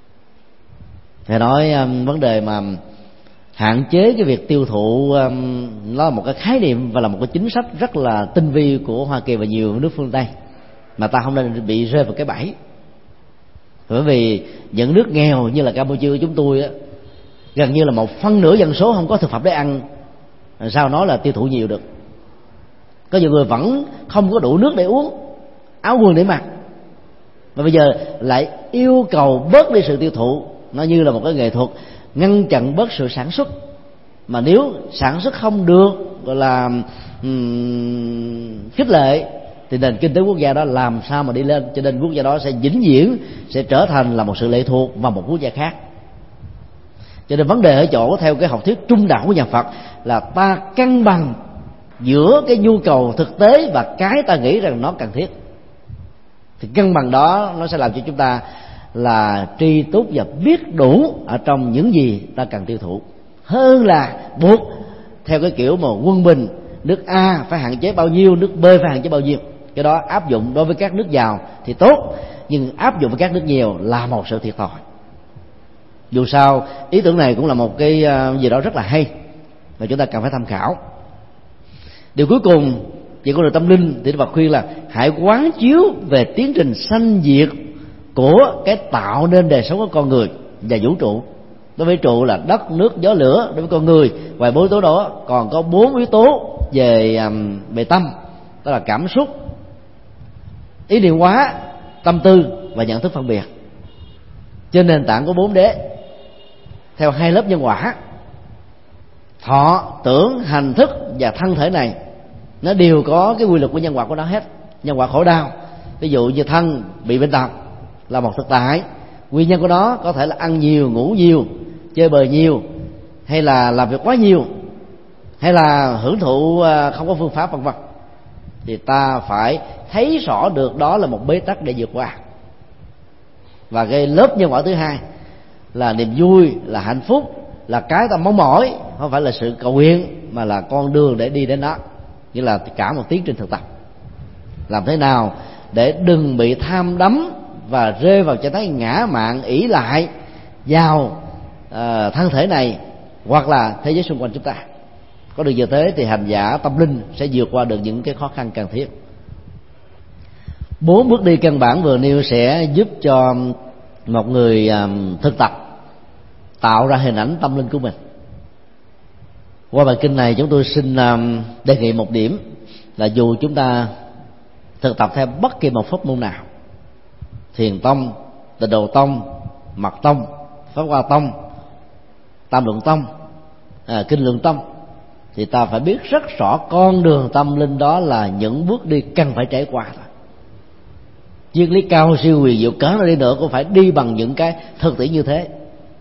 Thầy nói vấn đề mà hạn chế cái việc tiêu thụ nó là một cái khái niệm và là một cái chính sách rất là tinh vi của Hoa Kỳ và nhiều nước phương Tây, mà ta không nên bị rơi vào cái bẫy. Bởi vì những nước nghèo như là Campuchia của chúng tôi á, gần như là một phân nửa dân số không có thực phẩm để ăn, sao nói là tiêu thụ nhiều được. Có nhiều người vẫn không có đủ nước để uống, áo quần để mặc, và bây giờ lại yêu cầu bớt đi sự tiêu thụ. Nó như là một cái nghệ thuật ngăn chặn bớt sự sản xuất, mà nếu sản xuất không được gọi là um, khích lệ thì nền kinh tế quốc gia đó làm sao mà đi lên. Cho nên quốc gia đó sẽ vĩnh viễn sẽ trở thành là một sự lệ thuộc vào một quốc gia khác. Cho nên vấn đề ở chỗ theo cái học thuyết trung đạo của nhà Phật là ta cân bằng giữa cái nhu cầu thực tế và cái ta nghĩ rằng nó cần thiết. Thì cân bằng đó nó sẽ làm cho chúng ta là tri túc và biết đủ ở trong những gì ta cần tiêu thụ, hơn là buộc theo cái kiểu mà quân bình, nước A phải hạn chế bao nhiêu, nước B phải hạn chế bao nhiêu. Cái đó áp dụng đối với các nước giàu thì tốt, nhưng áp dụng với các nước nghèo là một sự thiệt thòi. Dù sao ý tưởng này cũng là một cái gì đó rất là hay và chúng ta cần phải tham khảo. Điều cuối cùng về con đường tâm linh thì Đức Phật khuyên là hãy quán chiếu về tiến trình sanh diệt của cái tạo nên đời sống của con người và vũ trụ. Đối với trụ là đất, nước, gió, lửa. Đối với con người, ngoài bốn yếu tố đó còn có bốn yếu tố về về tâm, đó là cảm xúc, ý niệm hóa, tâm tư và nhận thức phân biệt. Trên nền tảng của bốn đế, theo hai lớp nhân quả, thọ, tưởng, hành thức và thân thể này nó đều có cái quy luật của nhân quả của nó hết. Nhân quả khổ đau, ví dụ như thân bị bệnh tật là một thực tại, nguyên nhân của nó có thể là ăn nhiều, ngủ nhiều, chơi bời nhiều, hay là làm việc quá nhiều, hay là hưởng thụ không có phương pháp, vân vân. Thì ta phải thấy rõ được đó là một bế tắc để vượt qua. Và cái lớp nhân quả thứ hai là niềm vui, là hạnh phúc, là cái ta mong mỏi, không phải là sự cầu nguyện mà là con đường để đi đến đó, nghĩa là cả một tiến trình thực tập. Làm thế nào để đừng bị tham đắm và rơi vào trạng thái ngã mạn ỷ lại vào uh, thân thể này hoặc là thế giới xung quanh chúng ta. Có được như thế thì hành giả tâm linh sẽ vượt qua được những cái khó khăn cần thiết. Bốn bước đi căn bản vừa nêu sẽ giúp cho một người um, thực tập tạo ra hình ảnh tâm linh của mình. Qua bài kinh này chúng tôi xin um, đề nghị một điểm là dù chúng ta thực tập theo bất kỳ một pháp môn nào, Thiền tông, Tịnh Độ tông, Mật tông, Pháp Hoa tông, Tam Luận tông, à, Kinh Luận tông, thì ta phải biết rất rõ con đường tâm linh đó là những bước đi cần phải trải qua thôi. Triết lý cao siêu huyền diệu cỡ nào đi nữa cũng phải đi bằng những cái thực tiễn như thế.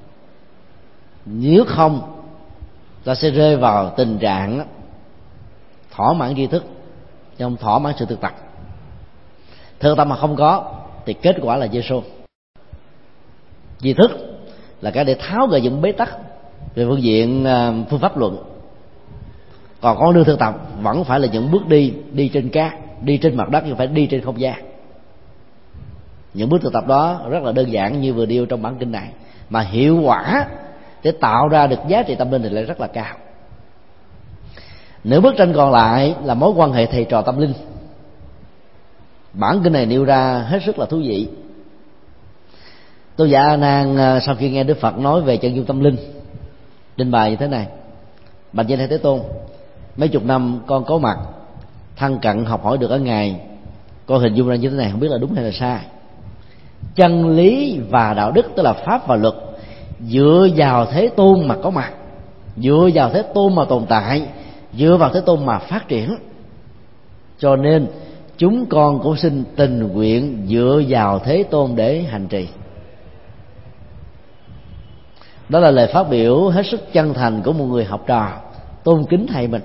Nếu không, ta sẽ rơi vào tình trạng thỏa mãn tri thức, chứ không thỏa mãn sự thực tập. Thực tập mà không có thì kết quả là giê xô. Tri thức là cái để tháo gỡ những bế tắc về phương diện phương pháp luận, còn con đường thực tập vẫn phải là những bước đi đi trên cát, đi trên mặt đất, nhưng phải đi trên không gian. Những bước thực tập đó rất là đơn giản như vừa nêu trong bản kinh này, mà hiệu quả để tạo ra được giá trị tâm linh thì lại rất là cao. Nửa bức tranh còn lại là mối quan hệ thầy trò tâm linh. Bản kinh này nêu ra hết sức là thú vị. Tôn giả A Nan sau khi nghe Đức Phật nói về chân dung tâm linh, trình bày như thế này: bạch Như Lai Thế Tôn, mấy chục năm con có mặt thân cận học hỏi được ở ngài, con hình dung ra như thế này, không biết là đúng hay là sai. Chân lý và đạo đức, tức là pháp và luật, dựa vào Thế Tôn mà có mặt, dựa vào Thế Tôn mà tồn tại, dựa vào Thế Tôn mà phát triển. Cho nên chúng con cũng xin tình nguyện dựa vào Thế Tôn để hành trì. Đó là lời phát biểu hết sức chân thành của một người học trò tôn kính thầy mình,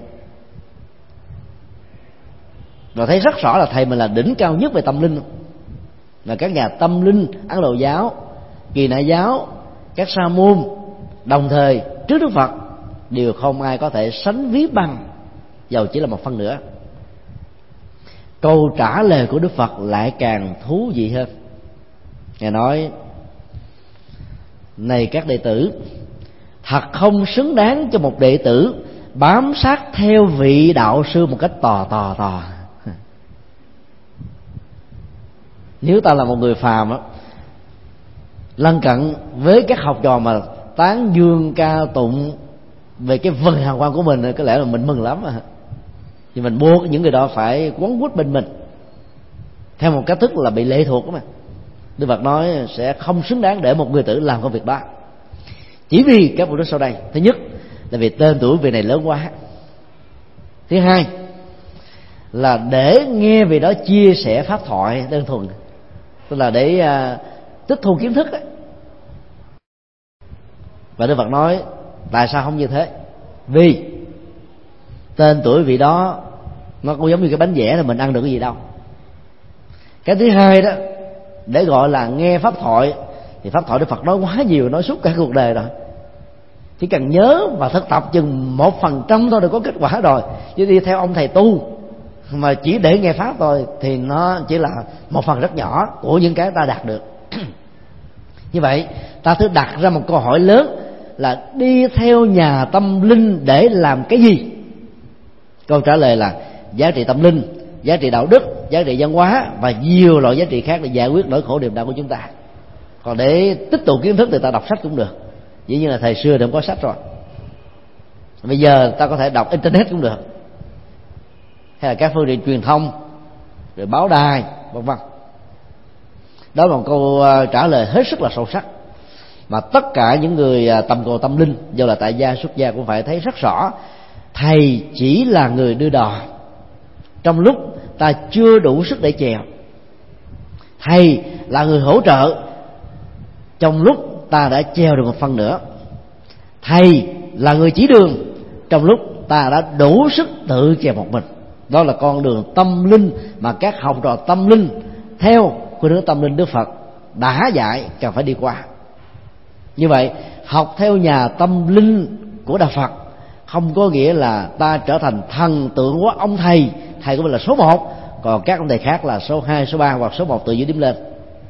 và thấy rất rõ là thầy mình là đỉnh cao nhất về tâm linh. Là các nhà tâm linh Ấn Độ giáo, Kỳ Nại giáo, các sa môn đồng thời trước Đức Phật đều không ai có thể sánh ví bằng, dầu chỉ là một phân nữa. Câu trả lời của Đức Phật lại càng thú vị hơn. Ngài nói: này các đệ tử, thật không xứng đáng cho một đệ tử bám sát theo vị đạo sư một cách tò tò tò. Nếu ta là một người phàm á, lân cận với các học trò mà tán dương ca tụng về cái vần hào quang của mình, có lẽ là mình mừng lắm à. Thì mình buộc những người đó phải quấn quýt bên mình theo một cách thức là bị lệ thuộc đó mà. Đức Phật nói sẽ không xứng đáng để một người tử làm công việc đó, chỉ vì các mục đích sau đây. Thứ nhất là vì tên tuổi vị này lớn quá. Thứ hai là để nghe vị đó chia sẻ pháp thoại đơn thuần, tức là để uh, tích thu kiến thức ấy. Và Đức Phật nói tại sao không như thế? Vì tên tuổi vị đó nó cũng giống như cái bánh vẽ là mình ăn được cái gì đâu. Cái thứ hai đó, để gọi là nghe pháp thoại thì pháp thoại Đức Phật nói quá nhiều, nói suốt cả cuộc đời rồi. chỉ cần nhớ và thực tập chừng một phần trăm thôi là có kết quả rồi. Chứ đi theo ông thầy tu mà chỉ để nghe pháp thôi thì nó chỉ là một phần rất nhỏ của những cái ta đạt được. Như vậy ta thử đặt ra một câu hỏi lớn là đi theo nhà tâm linh để làm cái gì? Câu trả lời là giá trị tâm linh, giá trị đạo đức, giá trị văn hóa và nhiều loại giá trị khác để giải quyết nỗi khổ niềm đau của chúng ta. Còn để tích tụ kiến thức thì ta đọc sách cũng được, dĩ nhiên là thời xưa thì không có sách rồi, bây giờ ta có thể đọc internet cũng được, hay là các phương tiện truyền thông, rồi báo đài, vân vân. Đó là một câu trả lời hết sức là sâu sắc mà tất cả những người tầm cầu tâm linh, dù là tại gia xuất gia, cũng phải thấy rất rõ. Thầy chỉ là người đưa đò trong lúc ta chưa đủ sức để chèo. Thầy là người hỗ trợ trong lúc ta đã chèo được một phần nữa. Thầy là người chỉ đường trong lúc ta đã đủ sức tự chèo một mình. Đó là con đường tâm linh mà các học trò tâm linh theo khuynh hướng tâm linh Đức Phật đã dạy cần phải đi qua. Như vậy, học theo nhà tâm linh của Đạo Phật không có nghĩa là ta trở thành thần tượng của ông thầy. Thầy của mình là số một, còn các ông thầy khác là số hai, số ba hoặc số một từ dưới điểm lên,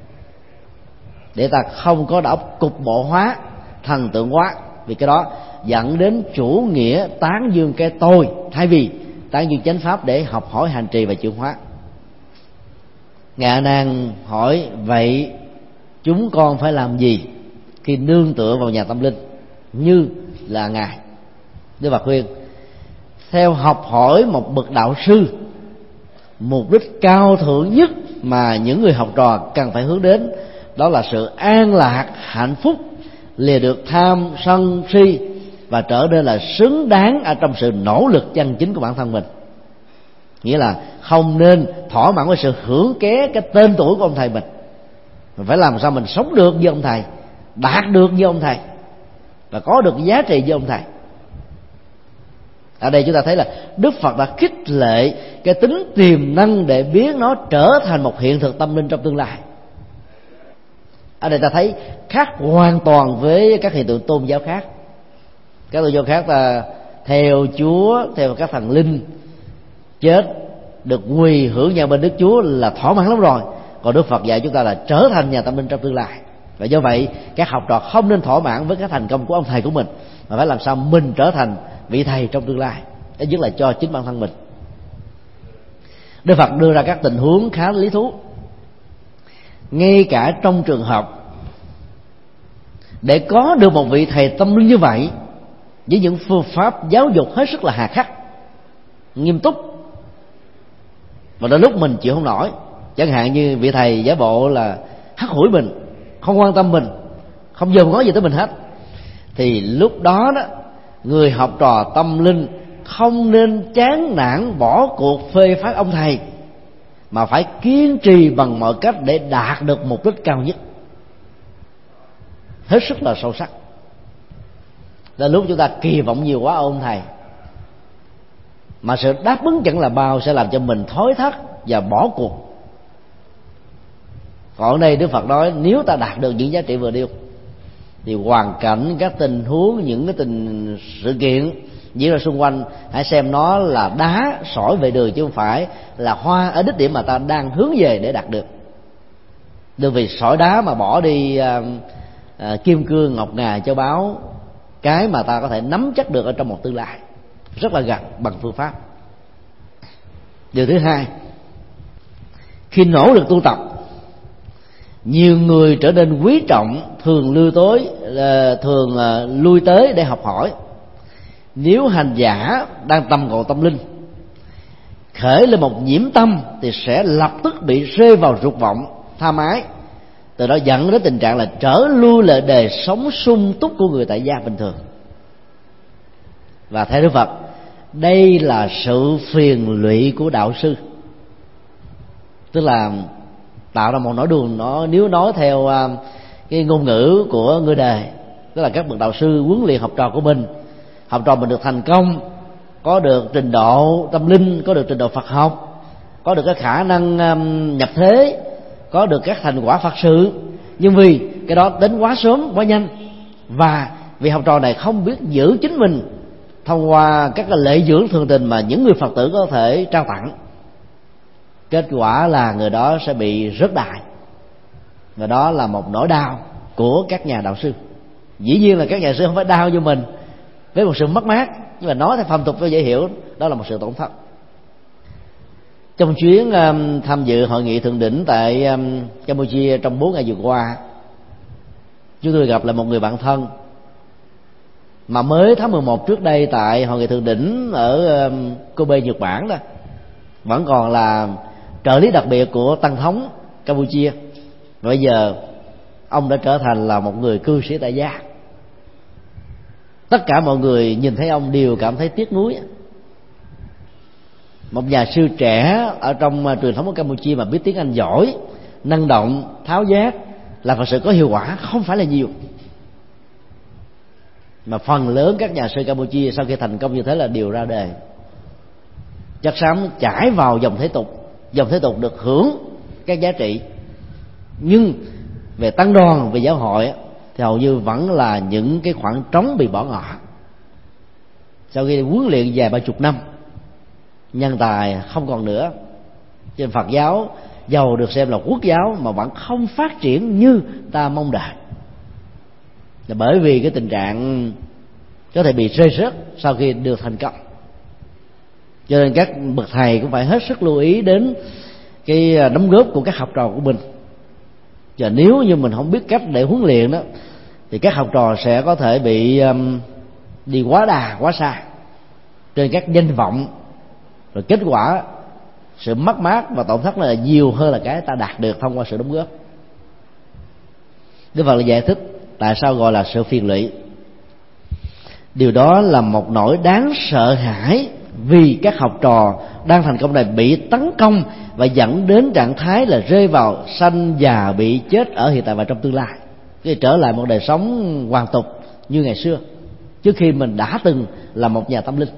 để ta không có đầu óc cục bộ hóa, thần tượng hóa. Vì cái đó dẫn đến chủ nghĩa tán dương cái tôi, thay vì tán dương chánh pháp để học hỏi hành trì và chuyển hóa. Ngài A Nan hỏi: vậy chúng con phải làm gì khi nương tựa vào nhà tâm linh như là Ngài? Đức Phật khuyên: theo học hỏi một bậc đạo sư, mục đích cao thượng nhất mà những người học trò cần phải hướng đến đó là sự an lạc, hạnh phúc, lìa được tham sân si và trở nên là xứng đáng ở trong sự nỗ lực chân chính của bản thân mình. Nghĩa là không nên thỏa mãn với sự hưởng ké cái tên tuổi của ông thầy mình. Mình phải làm sao mình sống được với ông thầy, đạt được với ông thầy và có được giá trị với ông thầy. Ở đây chúng ta thấy là Đức Phật đã khích lệ cái tính tiềm năng để biến nó trở thành một hiện thực tâm linh trong tương lai. Ở đây ta thấy khác hoàn toàn với các hiện tượng tôn giáo khác. Các tôn giáo khác là theo Chúa, theo các thần linh, chết được quỳ hưởng nhà bên Đức Chúa là thỏa mãn lắm rồi. Còn Đức Phật dạy chúng ta là trở thành nhà tâm linh trong tương lai. Và do vậy các học trò không nên thỏa mãn với các thành công của ông thầy của mình, mà phải làm sao mình trở thành vị thầy trong tương lai, ít nhất là cho chính bản thân mình. Đức Phật đưa ra các tình huống khá lý thú. Ngay cả trong trường hợp để có được một vị thầy tâm linh như vậy, với những phương pháp giáo dục hết sức là hà khắc, nghiêm túc, và đến lúc mình chịu không nổi, chẳng hạn như vị thầy giả bộ là hắt hủi mình, không quan tâm mình, không dòm ngó gì tới mình hết, thì lúc đó đó người học trò tâm linh không nên chán nản bỏ cuộc phê phán ông thầy, mà phải kiên trì bằng mọi cách để đạt được mục đích cao nhất, hết sức là sâu sắc. Là lúc chúng ta kỳ vọng nhiều quá ông thầy, mà sự đáp ứng chẳng là bao, sẽ làm cho mình thối thất và bỏ cuộc. Còn ở đây Đức Phật nói nếu ta đạt được những giá trị vừa nêu, thì hoàn cảnh, các tình huống, những cái tình sự kiện diễn ra xung quanh, hãy xem nó là đá sỏi về đường, chứ không phải là hoa ở đích điểm mà ta đang hướng về để đạt được. Đừng vì sỏi đá mà bỏ đi uh, uh, kim cương, ngọc ngà, châu báu, cái mà ta có thể nắm chắc được ở trong một tương lai rất là gần bằng phương pháp. Điều thứ hai, khi nỗ lực tu tập, nhiều người trở nên quý trọng, thường lưu tối, thường lui tới để học hỏi. Nếu hành giả đang tâm cầu tâm linh khởi lên một nhiễm tâm, thì sẽ lập tức bị rơi vào dục vọng, tham ái, từ đó dẫn đến tình trạng là trở lui lại đời sống sung túc của người tại gia bình thường. Và theo Đức Phật, đây là sự phiền lụy của đạo sư. Tức là tạo ra một nỗi đùa, nó nếu nói theo cái ngôn ngữ của người đời, tức là các bậc đạo sư huấn luyện học trò của mình, học trò mình được thành công, có được trình độ tâm linh, có được trình độ Phật học, có được cái khả năng nhập thế, có được các thành quả Phật sự, nhưng vì cái đó đến quá sớm, quá nhanh, và vị học trò này không biết giữ chính mình thông qua các cái lễ dưỡng thường tình mà những người Phật tử có thể trao tặng, kết quả là người đó sẽ bị rớt đại, và đó là một nỗi đau của các nhà đạo sư. Dĩ nhiên là các nhà sư không phải đau cho mình với một sự mất mát, nhưng mà nói theo phong tục cho dễ hiểu, đó là một sự tổn thất. Trong chuyến um, tham dự hội nghị thượng đỉnh tại um, Campuchia trong bốn ngày vừa qua, chúng tôi gặp lại một người bạn thân mà mới tháng mười một trước đây tại hội nghị thượng đỉnh ở um, Kobe, Nhật Bản đó, vẫn còn là trợ lý đặc biệt của Tăng thống Campuchia. Bây giờ ông đã trở thành là một người cư sĩ tại gia. Tất cả mọi người nhìn thấy ông đều cảm thấy tiếc nuối. Một nhà sư trẻ ở trong uh, truyền thống của Campuchia mà biết tiếng Anh giỏi, năng động, tháo giác, là Phật sự có hiệu quả không phải là nhiều. Mà phần lớn các nhà sư Campuchia sau khi thành công như thế là đều ra đề, chất xám chảy vào dòng thế tục. Dòng thế tục được hưởng các giá trị, nhưng về tăng đoàn, về giáo hội thì hầu như vẫn là những cái khoảng trống bị bỏ ngỏ. Sau khi huấn luyện dài ba chục năm, nhân tài không còn nữa. Trên Phật giáo giàu được xem là quốc giáo mà vẫn không phát triển như ta mong đợi, là bởi vì cái tình trạng có thể bị rơi rớt sau khi được thành công. Cho nên các bậc thầy cũng phải hết sức lưu ý đến cái đóng góp của các học trò của mình. Và nếu như mình không biết cách để huấn luyện đó, thì các học trò sẽ có thể bị um, đi quá đà quá xa trên các danh vọng, rồi kết quả sự mất mát và tổn thất là nhiều hơn là cái ta đạt được thông qua sự đóng góp. Đức Phật là giải thích tại sao gọi là sự phiền lụy. Điều đó là một nỗi đáng sợ hãi, vì các học trò đang thành công này bị tấn công và dẫn đến trạng thái là rơi vào sanh già bị chết ở hiện tại và trong tương lai, cái trở lại một đời sống hoàn tục như ngày xưa trước khi mình đã từng là một nhà tâm linh.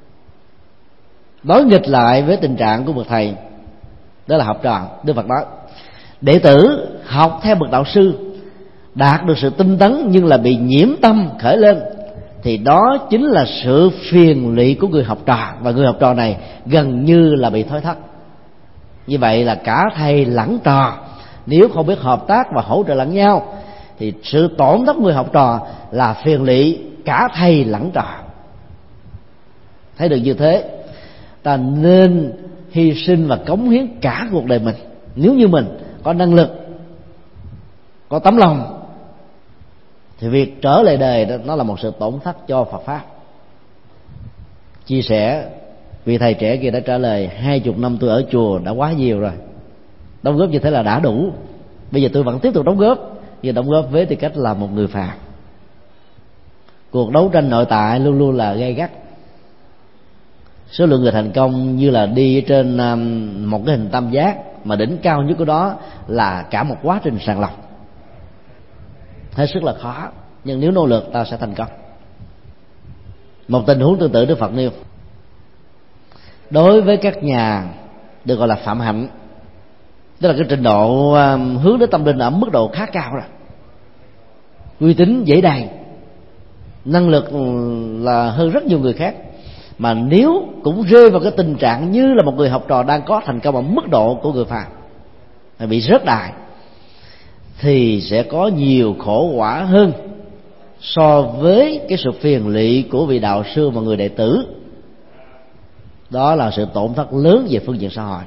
Đối nghịch lại với tình trạng của bậc thầy, đó là học trò. Đức Phật nói đệ tử học theo bậc đạo sư đạt được sự tinh tấn nhưng là bị nhiễm tâm khởi lên, thì đó chính là sự phiền lụy của người học trò, và người học trò này gần như là bị thối thất. Như vậy là cả thầy lẫn trò nếu không biết hợp tác và hỗ trợ lẫn nhau, thì sự tổn thất người học trò là phiền lụy cả thầy lẫn trò. Thấy được như thế, ta nên hy sinh và cống hiến cả cuộc đời mình. Nếu như mình có năng lực, có tấm lòng, thì việc trở lại đời đó nó là một sự tổn thất cho Phật pháp. Chia sẻ, vị thầy trẻ kia đã trả lời: hai chục năm tôi ở chùa đã quá nhiều rồi, đóng góp như thế là đã đủ. Bây giờ tôi vẫn tiếp tục đóng góp, nhưng đóng góp với tư cách là một người phàm. Cuộc đấu tranh nội tại luôn luôn là gay gắt. Số lượng người thành công như là đi trên một cái hình tam giác, mà đỉnh cao nhất của đó là cả một quá trình sàng lọc, hết sức là khó, nhưng nếu nỗ lực ta sẽ thành công. Một tình huống tương tự Đức Phật nêu đối với các nhà được gọi là phạm hạnh, tức là cái trình độ hướng đến tâm linh ở mức độ khá cao rồi, uy tín dễ đầy, năng lực là hơn rất nhiều người khác, mà nếu cũng rơi vào cái tình trạng như là một người học trò đang có thành công ở mức độ của người phàm, bị rớt đài, thì sẽ có nhiều khổ quả hơn so với cái sự phiền lụy của vị đạo sư và người đệ tử. Đó là sự tổn thất lớn về phương diện xã hội.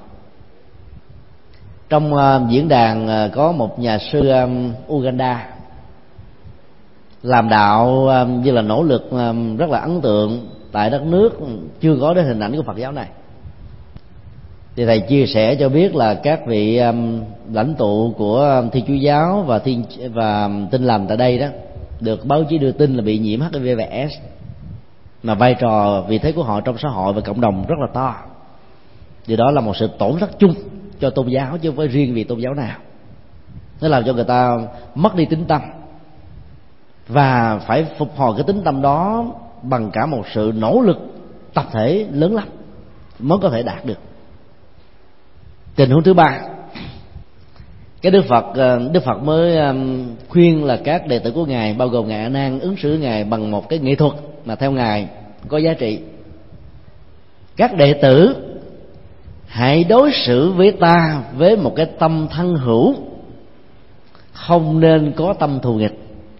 Trong uh, diễn đàn uh, có một nhà sư um, Uganda làm đạo um, như là nỗ lực um, rất là ấn tượng tại đất nước chưa có đến hình ảnh của Phật giáo này. Thì thầy chia sẻ cho biết là các vị um, lãnh tụ của um, Thiên Chúa giáo và thiên và um, Tin Lành tại đây đó được báo chí đưa tin là bị nhiễm H I V và AIDS, mà vai trò vị thế của họ trong xã hội và cộng đồng rất là to. Điều đó là một sự tổn thất chung cho tôn giáo, chứ không phải riêng vì tôn giáo nào. Nó làm cho người ta mất đi tín tâm, và phải phục hồi cái tín tâm đó bằng cả một sự nỗ lực tập thể lớn lắm mới có thể đạt được. Tình huống thứ ba, Cái Đức Phật Đức Phật mới khuyên là các đệ tử của ngài, bao gồm ngài A Nan, ứng xử ngài bằng một cái nghệ thuật mà theo ngài có giá trị. Các đệ tử hãy đối xử với ta với một cái tâm thân hữu, không nên có tâm thù nghịch.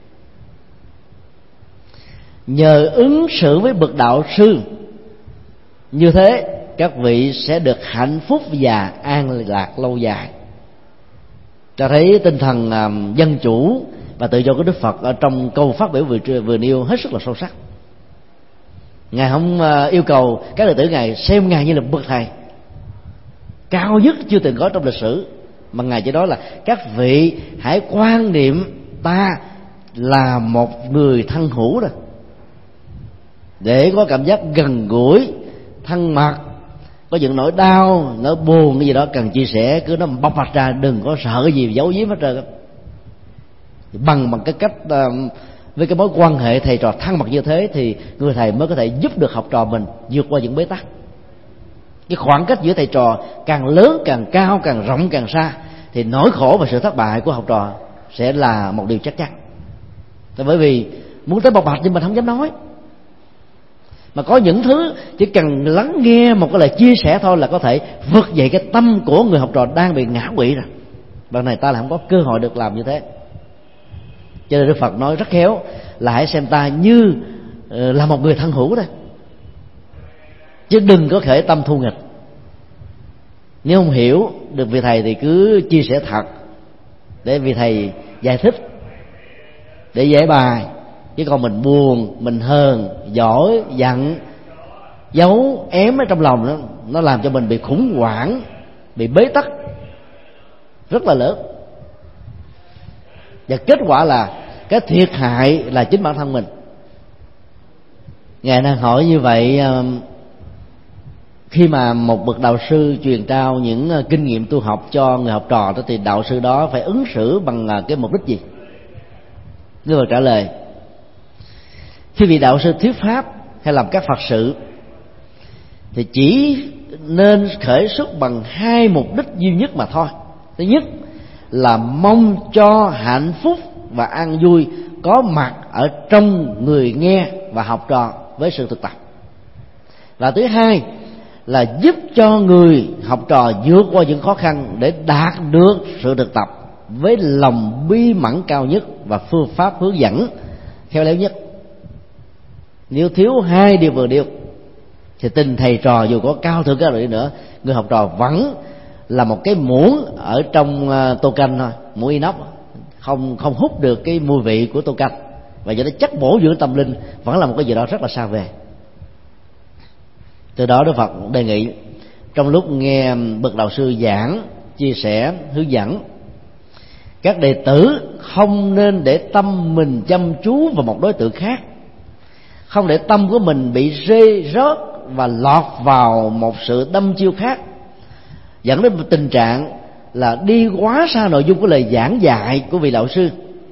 Nhờ ứng xử với bậc đạo sư như thế, các vị sẽ được hạnh phúc và an lạc lâu dài. Cho thấy tinh thần uh, dân chủ và tự do của Đức Phật ở trong câu phát biểu vừa vừa nêu hết sức là sâu sắc. Ngài không uh, yêu cầu các đệ tử ngài xem ngài như là bậc thầy cao nhất chưa từng có trong lịch sử, mà ngài chỉ nói là các vị hãy quan niệm ta là một người thân hữu đó, để có cảm giác gần gũi, thân mật. Có những nỗi đau, nỗi buồn cái gì đó cần chia sẻ, cứ nó bộc bạch ra, đừng có sợ cái gì giấu giếm hết trơn. Bằng bằng cái cách uh, với cái mối quan hệ thầy trò thân mật như thế, thì người thầy mới có thể giúp được học trò mình vượt qua những bế tắc. Cái khoảng cách giữa thầy trò càng lớn, càng cao, càng rộng, càng xa, thì nỗi khổ và sự thất bại của học trò sẽ là một điều chắc chắn. Bởi vì muốn tới bộc bạch nhưng mình không dám nói. Mà có những thứ chỉ cần lắng nghe một cái lời chia sẻ thôi là có thể vực dậy cái tâm của người học trò đang bị ngã quỵ rồi. Lần này ta là không có cơ hội được làm như thế. Cho nên Đức Phật nói rất khéo là hãy xem ta như là một người thân hữu thôi, chứ đừng có khởi tâm thù nghịch. Nếu không hiểu được vị thầy thì cứ chia sẻ thật, để vị thầy giải thích, để giải bài. Chứ còn mình buồn, mình hờn, giỏi, giận, giấu, ém ở trong lòng đó, nó làm cho mình bị khủng hoảng, bị bế tắc rất là lớn. Và kết quả là cái thiệt hại là chính bản thân mình. Ngài đang hỏi như vậy, khi mà một bậc đạo sư truyền trao những kinh nghiệm tu học cho người học trò đó, thì đạo sư đó phải ứng xử bằng cái mục đích gì? Đức Phật trả lời: khi vị đạo sư thuyết pháp hay làm các Phật sự thì chỉ nên khởi xuất bằng hai mục đích duy nhất mà thôi. Thứ nhất là mong cho hạnh phúc và an vui có mặt ở trong người nghe và học trò với sự thực tập. Và thứ hai là giúp cho người học trò vượt qua những khó khăn để đạt được sự thực tập với lòng bi mẫn cao nhất và phương pháp hướng dẫn khéo léo nhất. Nếu thiếu hai điều vừa điều thì tình thầy trò dù có cao thượng cao đi nữa, người học trò vẫn là một cái muỗng ở trong tô canh thôi, muỗng inox, không không hút được cái mùi vị của tô canh, và do đó chất bổ dưỡng tâm linh vẫn là một cái gì đó rất là xa vời. Từ đó Đức Phật đề nghị trong lúc nghe bậc đạo sư giảng, chia sẻ, hướng dẫn, các đệ tử không nên để tâm mình chăm chú vào một đối tượng khác, không để tâm của mình bị rê rớt và lọt vào một sự đâm chiêu khác, dẫn đến một tình trạng là đi quá xa nội dung của lời giảng dạy của vị đạo sư.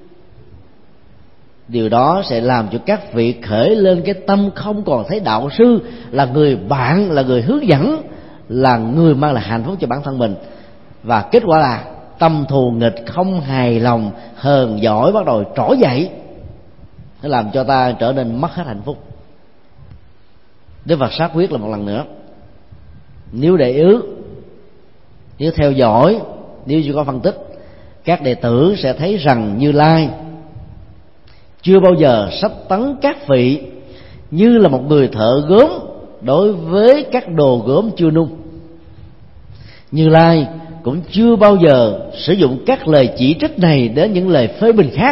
Điều đó sẽ làm cho các vị khởi lên cái tâm không còn thấy đạo sư là người bạn, là người hướng dẫn, là người mang lại hạnh phúc cho bản thân mình. Và kết quả là tâm thù nghịch, không hài lòng, hờn giỏi bắt đầu trỗi dậy, nó làm cho ta trở nên mất hết hạnh phúc. Đức Phật xác quyết là một lần nữa: nếu để ý, nếu theo dõi, nếu chưa có phân tích, các đệ tử sẽ thấy rằng Như Lai chưa bao giờ sắp tấn các vị như là một người thợ gốm đối với các đồ gốm chưa nung. Như Lai cũng chưa bao giờ sử dụng các lời chỉ trích này đến những lời phê bình khác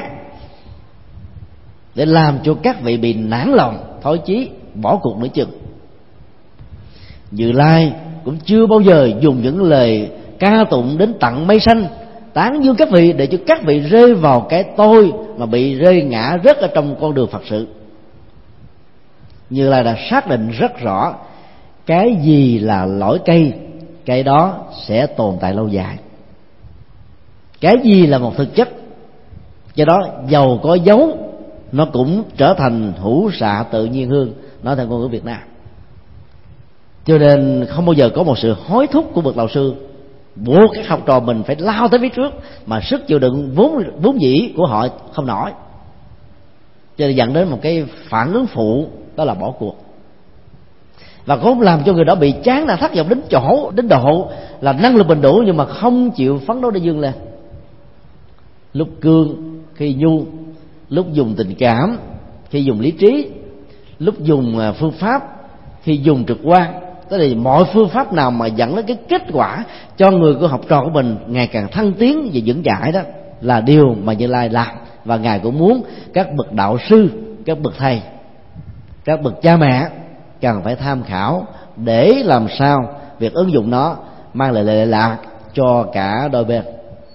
để làm cho các vị bị nản lòng, thối chí, bỏ cuộc nửa chừng. Như Lai cũng chưa bao giờ dùng những lời ca tụng đến tận mây xanh, tán dương các vị để cho các vị rơi vào cái tôi mà bị rơi ngã rớt ở trong con đường Phật sự. Như Lai đã xác định rất rõ cái gì là lõi cây, cái đó sẽ tồn tại lâu dài. Cái gì là một thực chất, do đó dầu có dấu nó cũng trở thành hữu xạ tự nhiên hương, nói theo ngôn ngữ Việt Nam. Cho nên không bao giờ có một sự hối thúc của bậc đạo sư buộc các học trò mình phải lao tới phía trước, mà sức chịu đựng vốn vốn dĩ của họ không nổi, cho nên dẫn đến một cái phản ứng phụ, đó là bỏ cuộc. Và cũng làm cho người đó bị chán nản thất vọng đến chỗ đến độ là năng lực mình đủ nhưng mà không chịu phấn đấu để vươn lên. Lúc cương khi nhu, lúc dùng tình cảm khi dùng lý trí, lúc dùng phương pháp khi dùng trực quan. Tức là mọi phương pháp nào mà dẫn đến cái kết quả cho người của học trò của mình ngày càng thăng tiến và vững chãi, đó là điều mà Như Lai làm. Và Ngài cũng muốn các bậc đạo sư, các bậc thầy, các bậc cha mẹ cần phải tham khảo để làm sao việc ứng dụng nó mang lại lệ lạc cho cả đôi bên.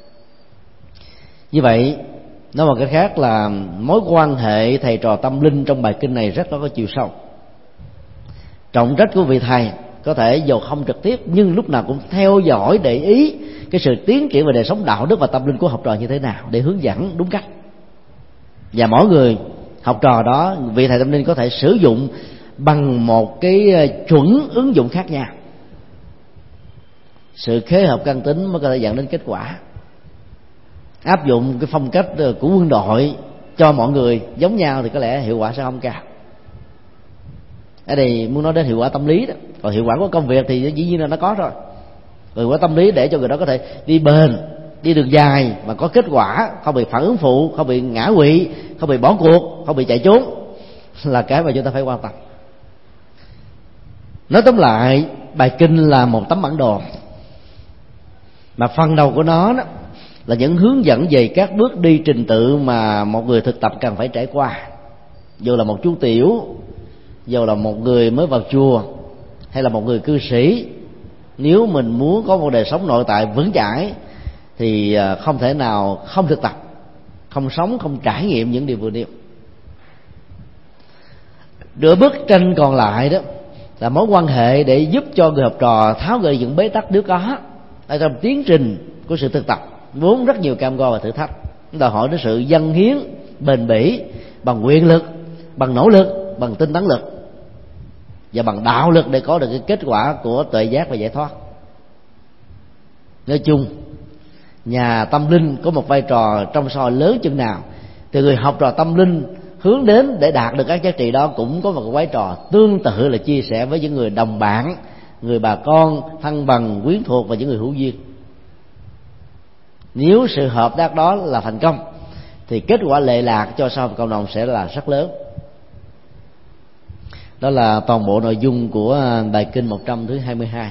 Như vậy, nói một cách khác là mối quan hệ thầy trò tâm linh trong bài kinh này rất là có chiều sâu. Trọng trách của vị thầy có thể dù không trực tiếp nhưng lúc nào cũng theo dõi, để ý cái sự tiến triển về đời sống đạo đức và tâm linh của học trò như thế nào để hướng dẫn đúng cách. Và mỗi người học trò đó, vị thầy tâm linh có thể sử dụng bằng một cái chuẩn ứng dụng khác nhau. Sự khế hợp căn tính mới có thể dẫn đến kết quả. Áp dụng cái phong cách của quân đội cho mọi người giống nhau thì có lẽ hiệu quả sẽ không cao. Ở đây muốn nói đến hiệu quả tâm lý đó. Còn hiệu quả của công việc thì dĩ nhiên là nó có rồi. Hiệu quả tâm lý để cho người đó có thể đi bền, đi đường dài mà có kết quả, không bị phản ứng phụ, không bị ngã quỵ, không bị bỏ cuộc, không bị chạy trốn, là cái mà chúng ta phải quan tâm. Nói tóm lại, bài kinh là một tấm bản đồ mà phần đầu của nó đó là những hướng dẫn về các bước đi trình tự mà một người thực tập cần phải trải qua. Dù là một chú tiểu, dù là một người mới vào chùa, hay là một người cư sĩ, nếu mình muốn có một đời sống nội tại vững chãi thì không thể nào không thực tập, không sống, không trải nghiệm những điều vừa nêu. Nửa bức tranh còn lại đó là mối quan hệ để giúp cho người học trò tháo gỡ những bế tắc nếu có ở trong tiến trình của sự thực tập, vốn rất nhiều cam go và thử thách, đòi hỏi đến sự dâng hiến bền bỉ bằng quyền lực, bằng nỗ lực, bằng tinh tấn lực và bằng đạo lực để có được cái kết quả của tuệ giác và giải thoát. Nói chung, nhà tâm linh có một vai trò trong xã hội lớn chừng nào thì người học trò tâm linh hướng đến để đạt được các giá trị đó cũng có một vai trò tương tự là chia sẻ với những người đồng bạn, người bà con, thân bằng, quyến thuộc và những người hữu duyên. Nếu sự hợp tác đó là thành công thì kết quả lệ lạc cho xã hội cộng đồng sẽ là rất lớn. Đó là toàn bộ nội dung của bài kinh một trăm thứ hai mươi hai.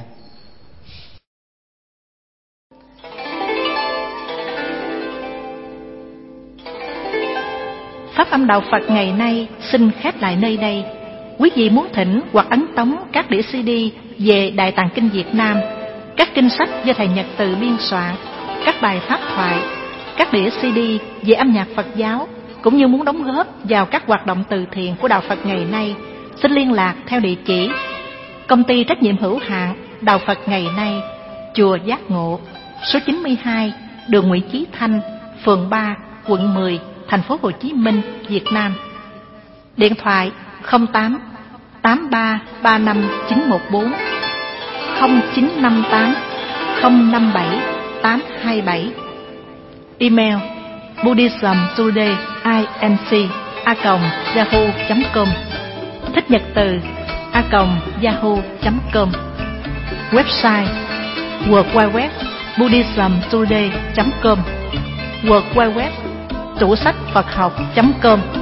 Pháp âm Đạo Phật ngày nay xin khép lại nơi đây. Quý vị muốn thỉnh hoặc ấn tống các đĩa xê đê về Đại Tạng Kinh Việt Nam, các kinh sách do thầy Nhật Từ biên soạn, các bài pháp thoại, các đĩa xê đê về âm nhạc Phật giáo, cũng như muốn đóng góp vào các hoạt động từ thiện của Đạo Phật ngày nay, xin liên lạc theo địa chỉ Công ty trách nhiệm hữu hạn Đạo Phật ngày nay, Chùa Giác Ngộ, số chín mươi hai, đường Nguyễn Chí Thanh, phường ba, quận mười, thành phố Hồ Chí Minh, Việt Nam. Điện thoại không tám tám ba ba năm chín một bốn, không chín năm tám không năm bảy tám hai bảy. Email buddhismtoday inc a còng yahoo chấm com, thích nhật từ a còng yahoo chấm com. Website w w w buddhismtoday chấm com, w w w tủ sách Phật học chấm com.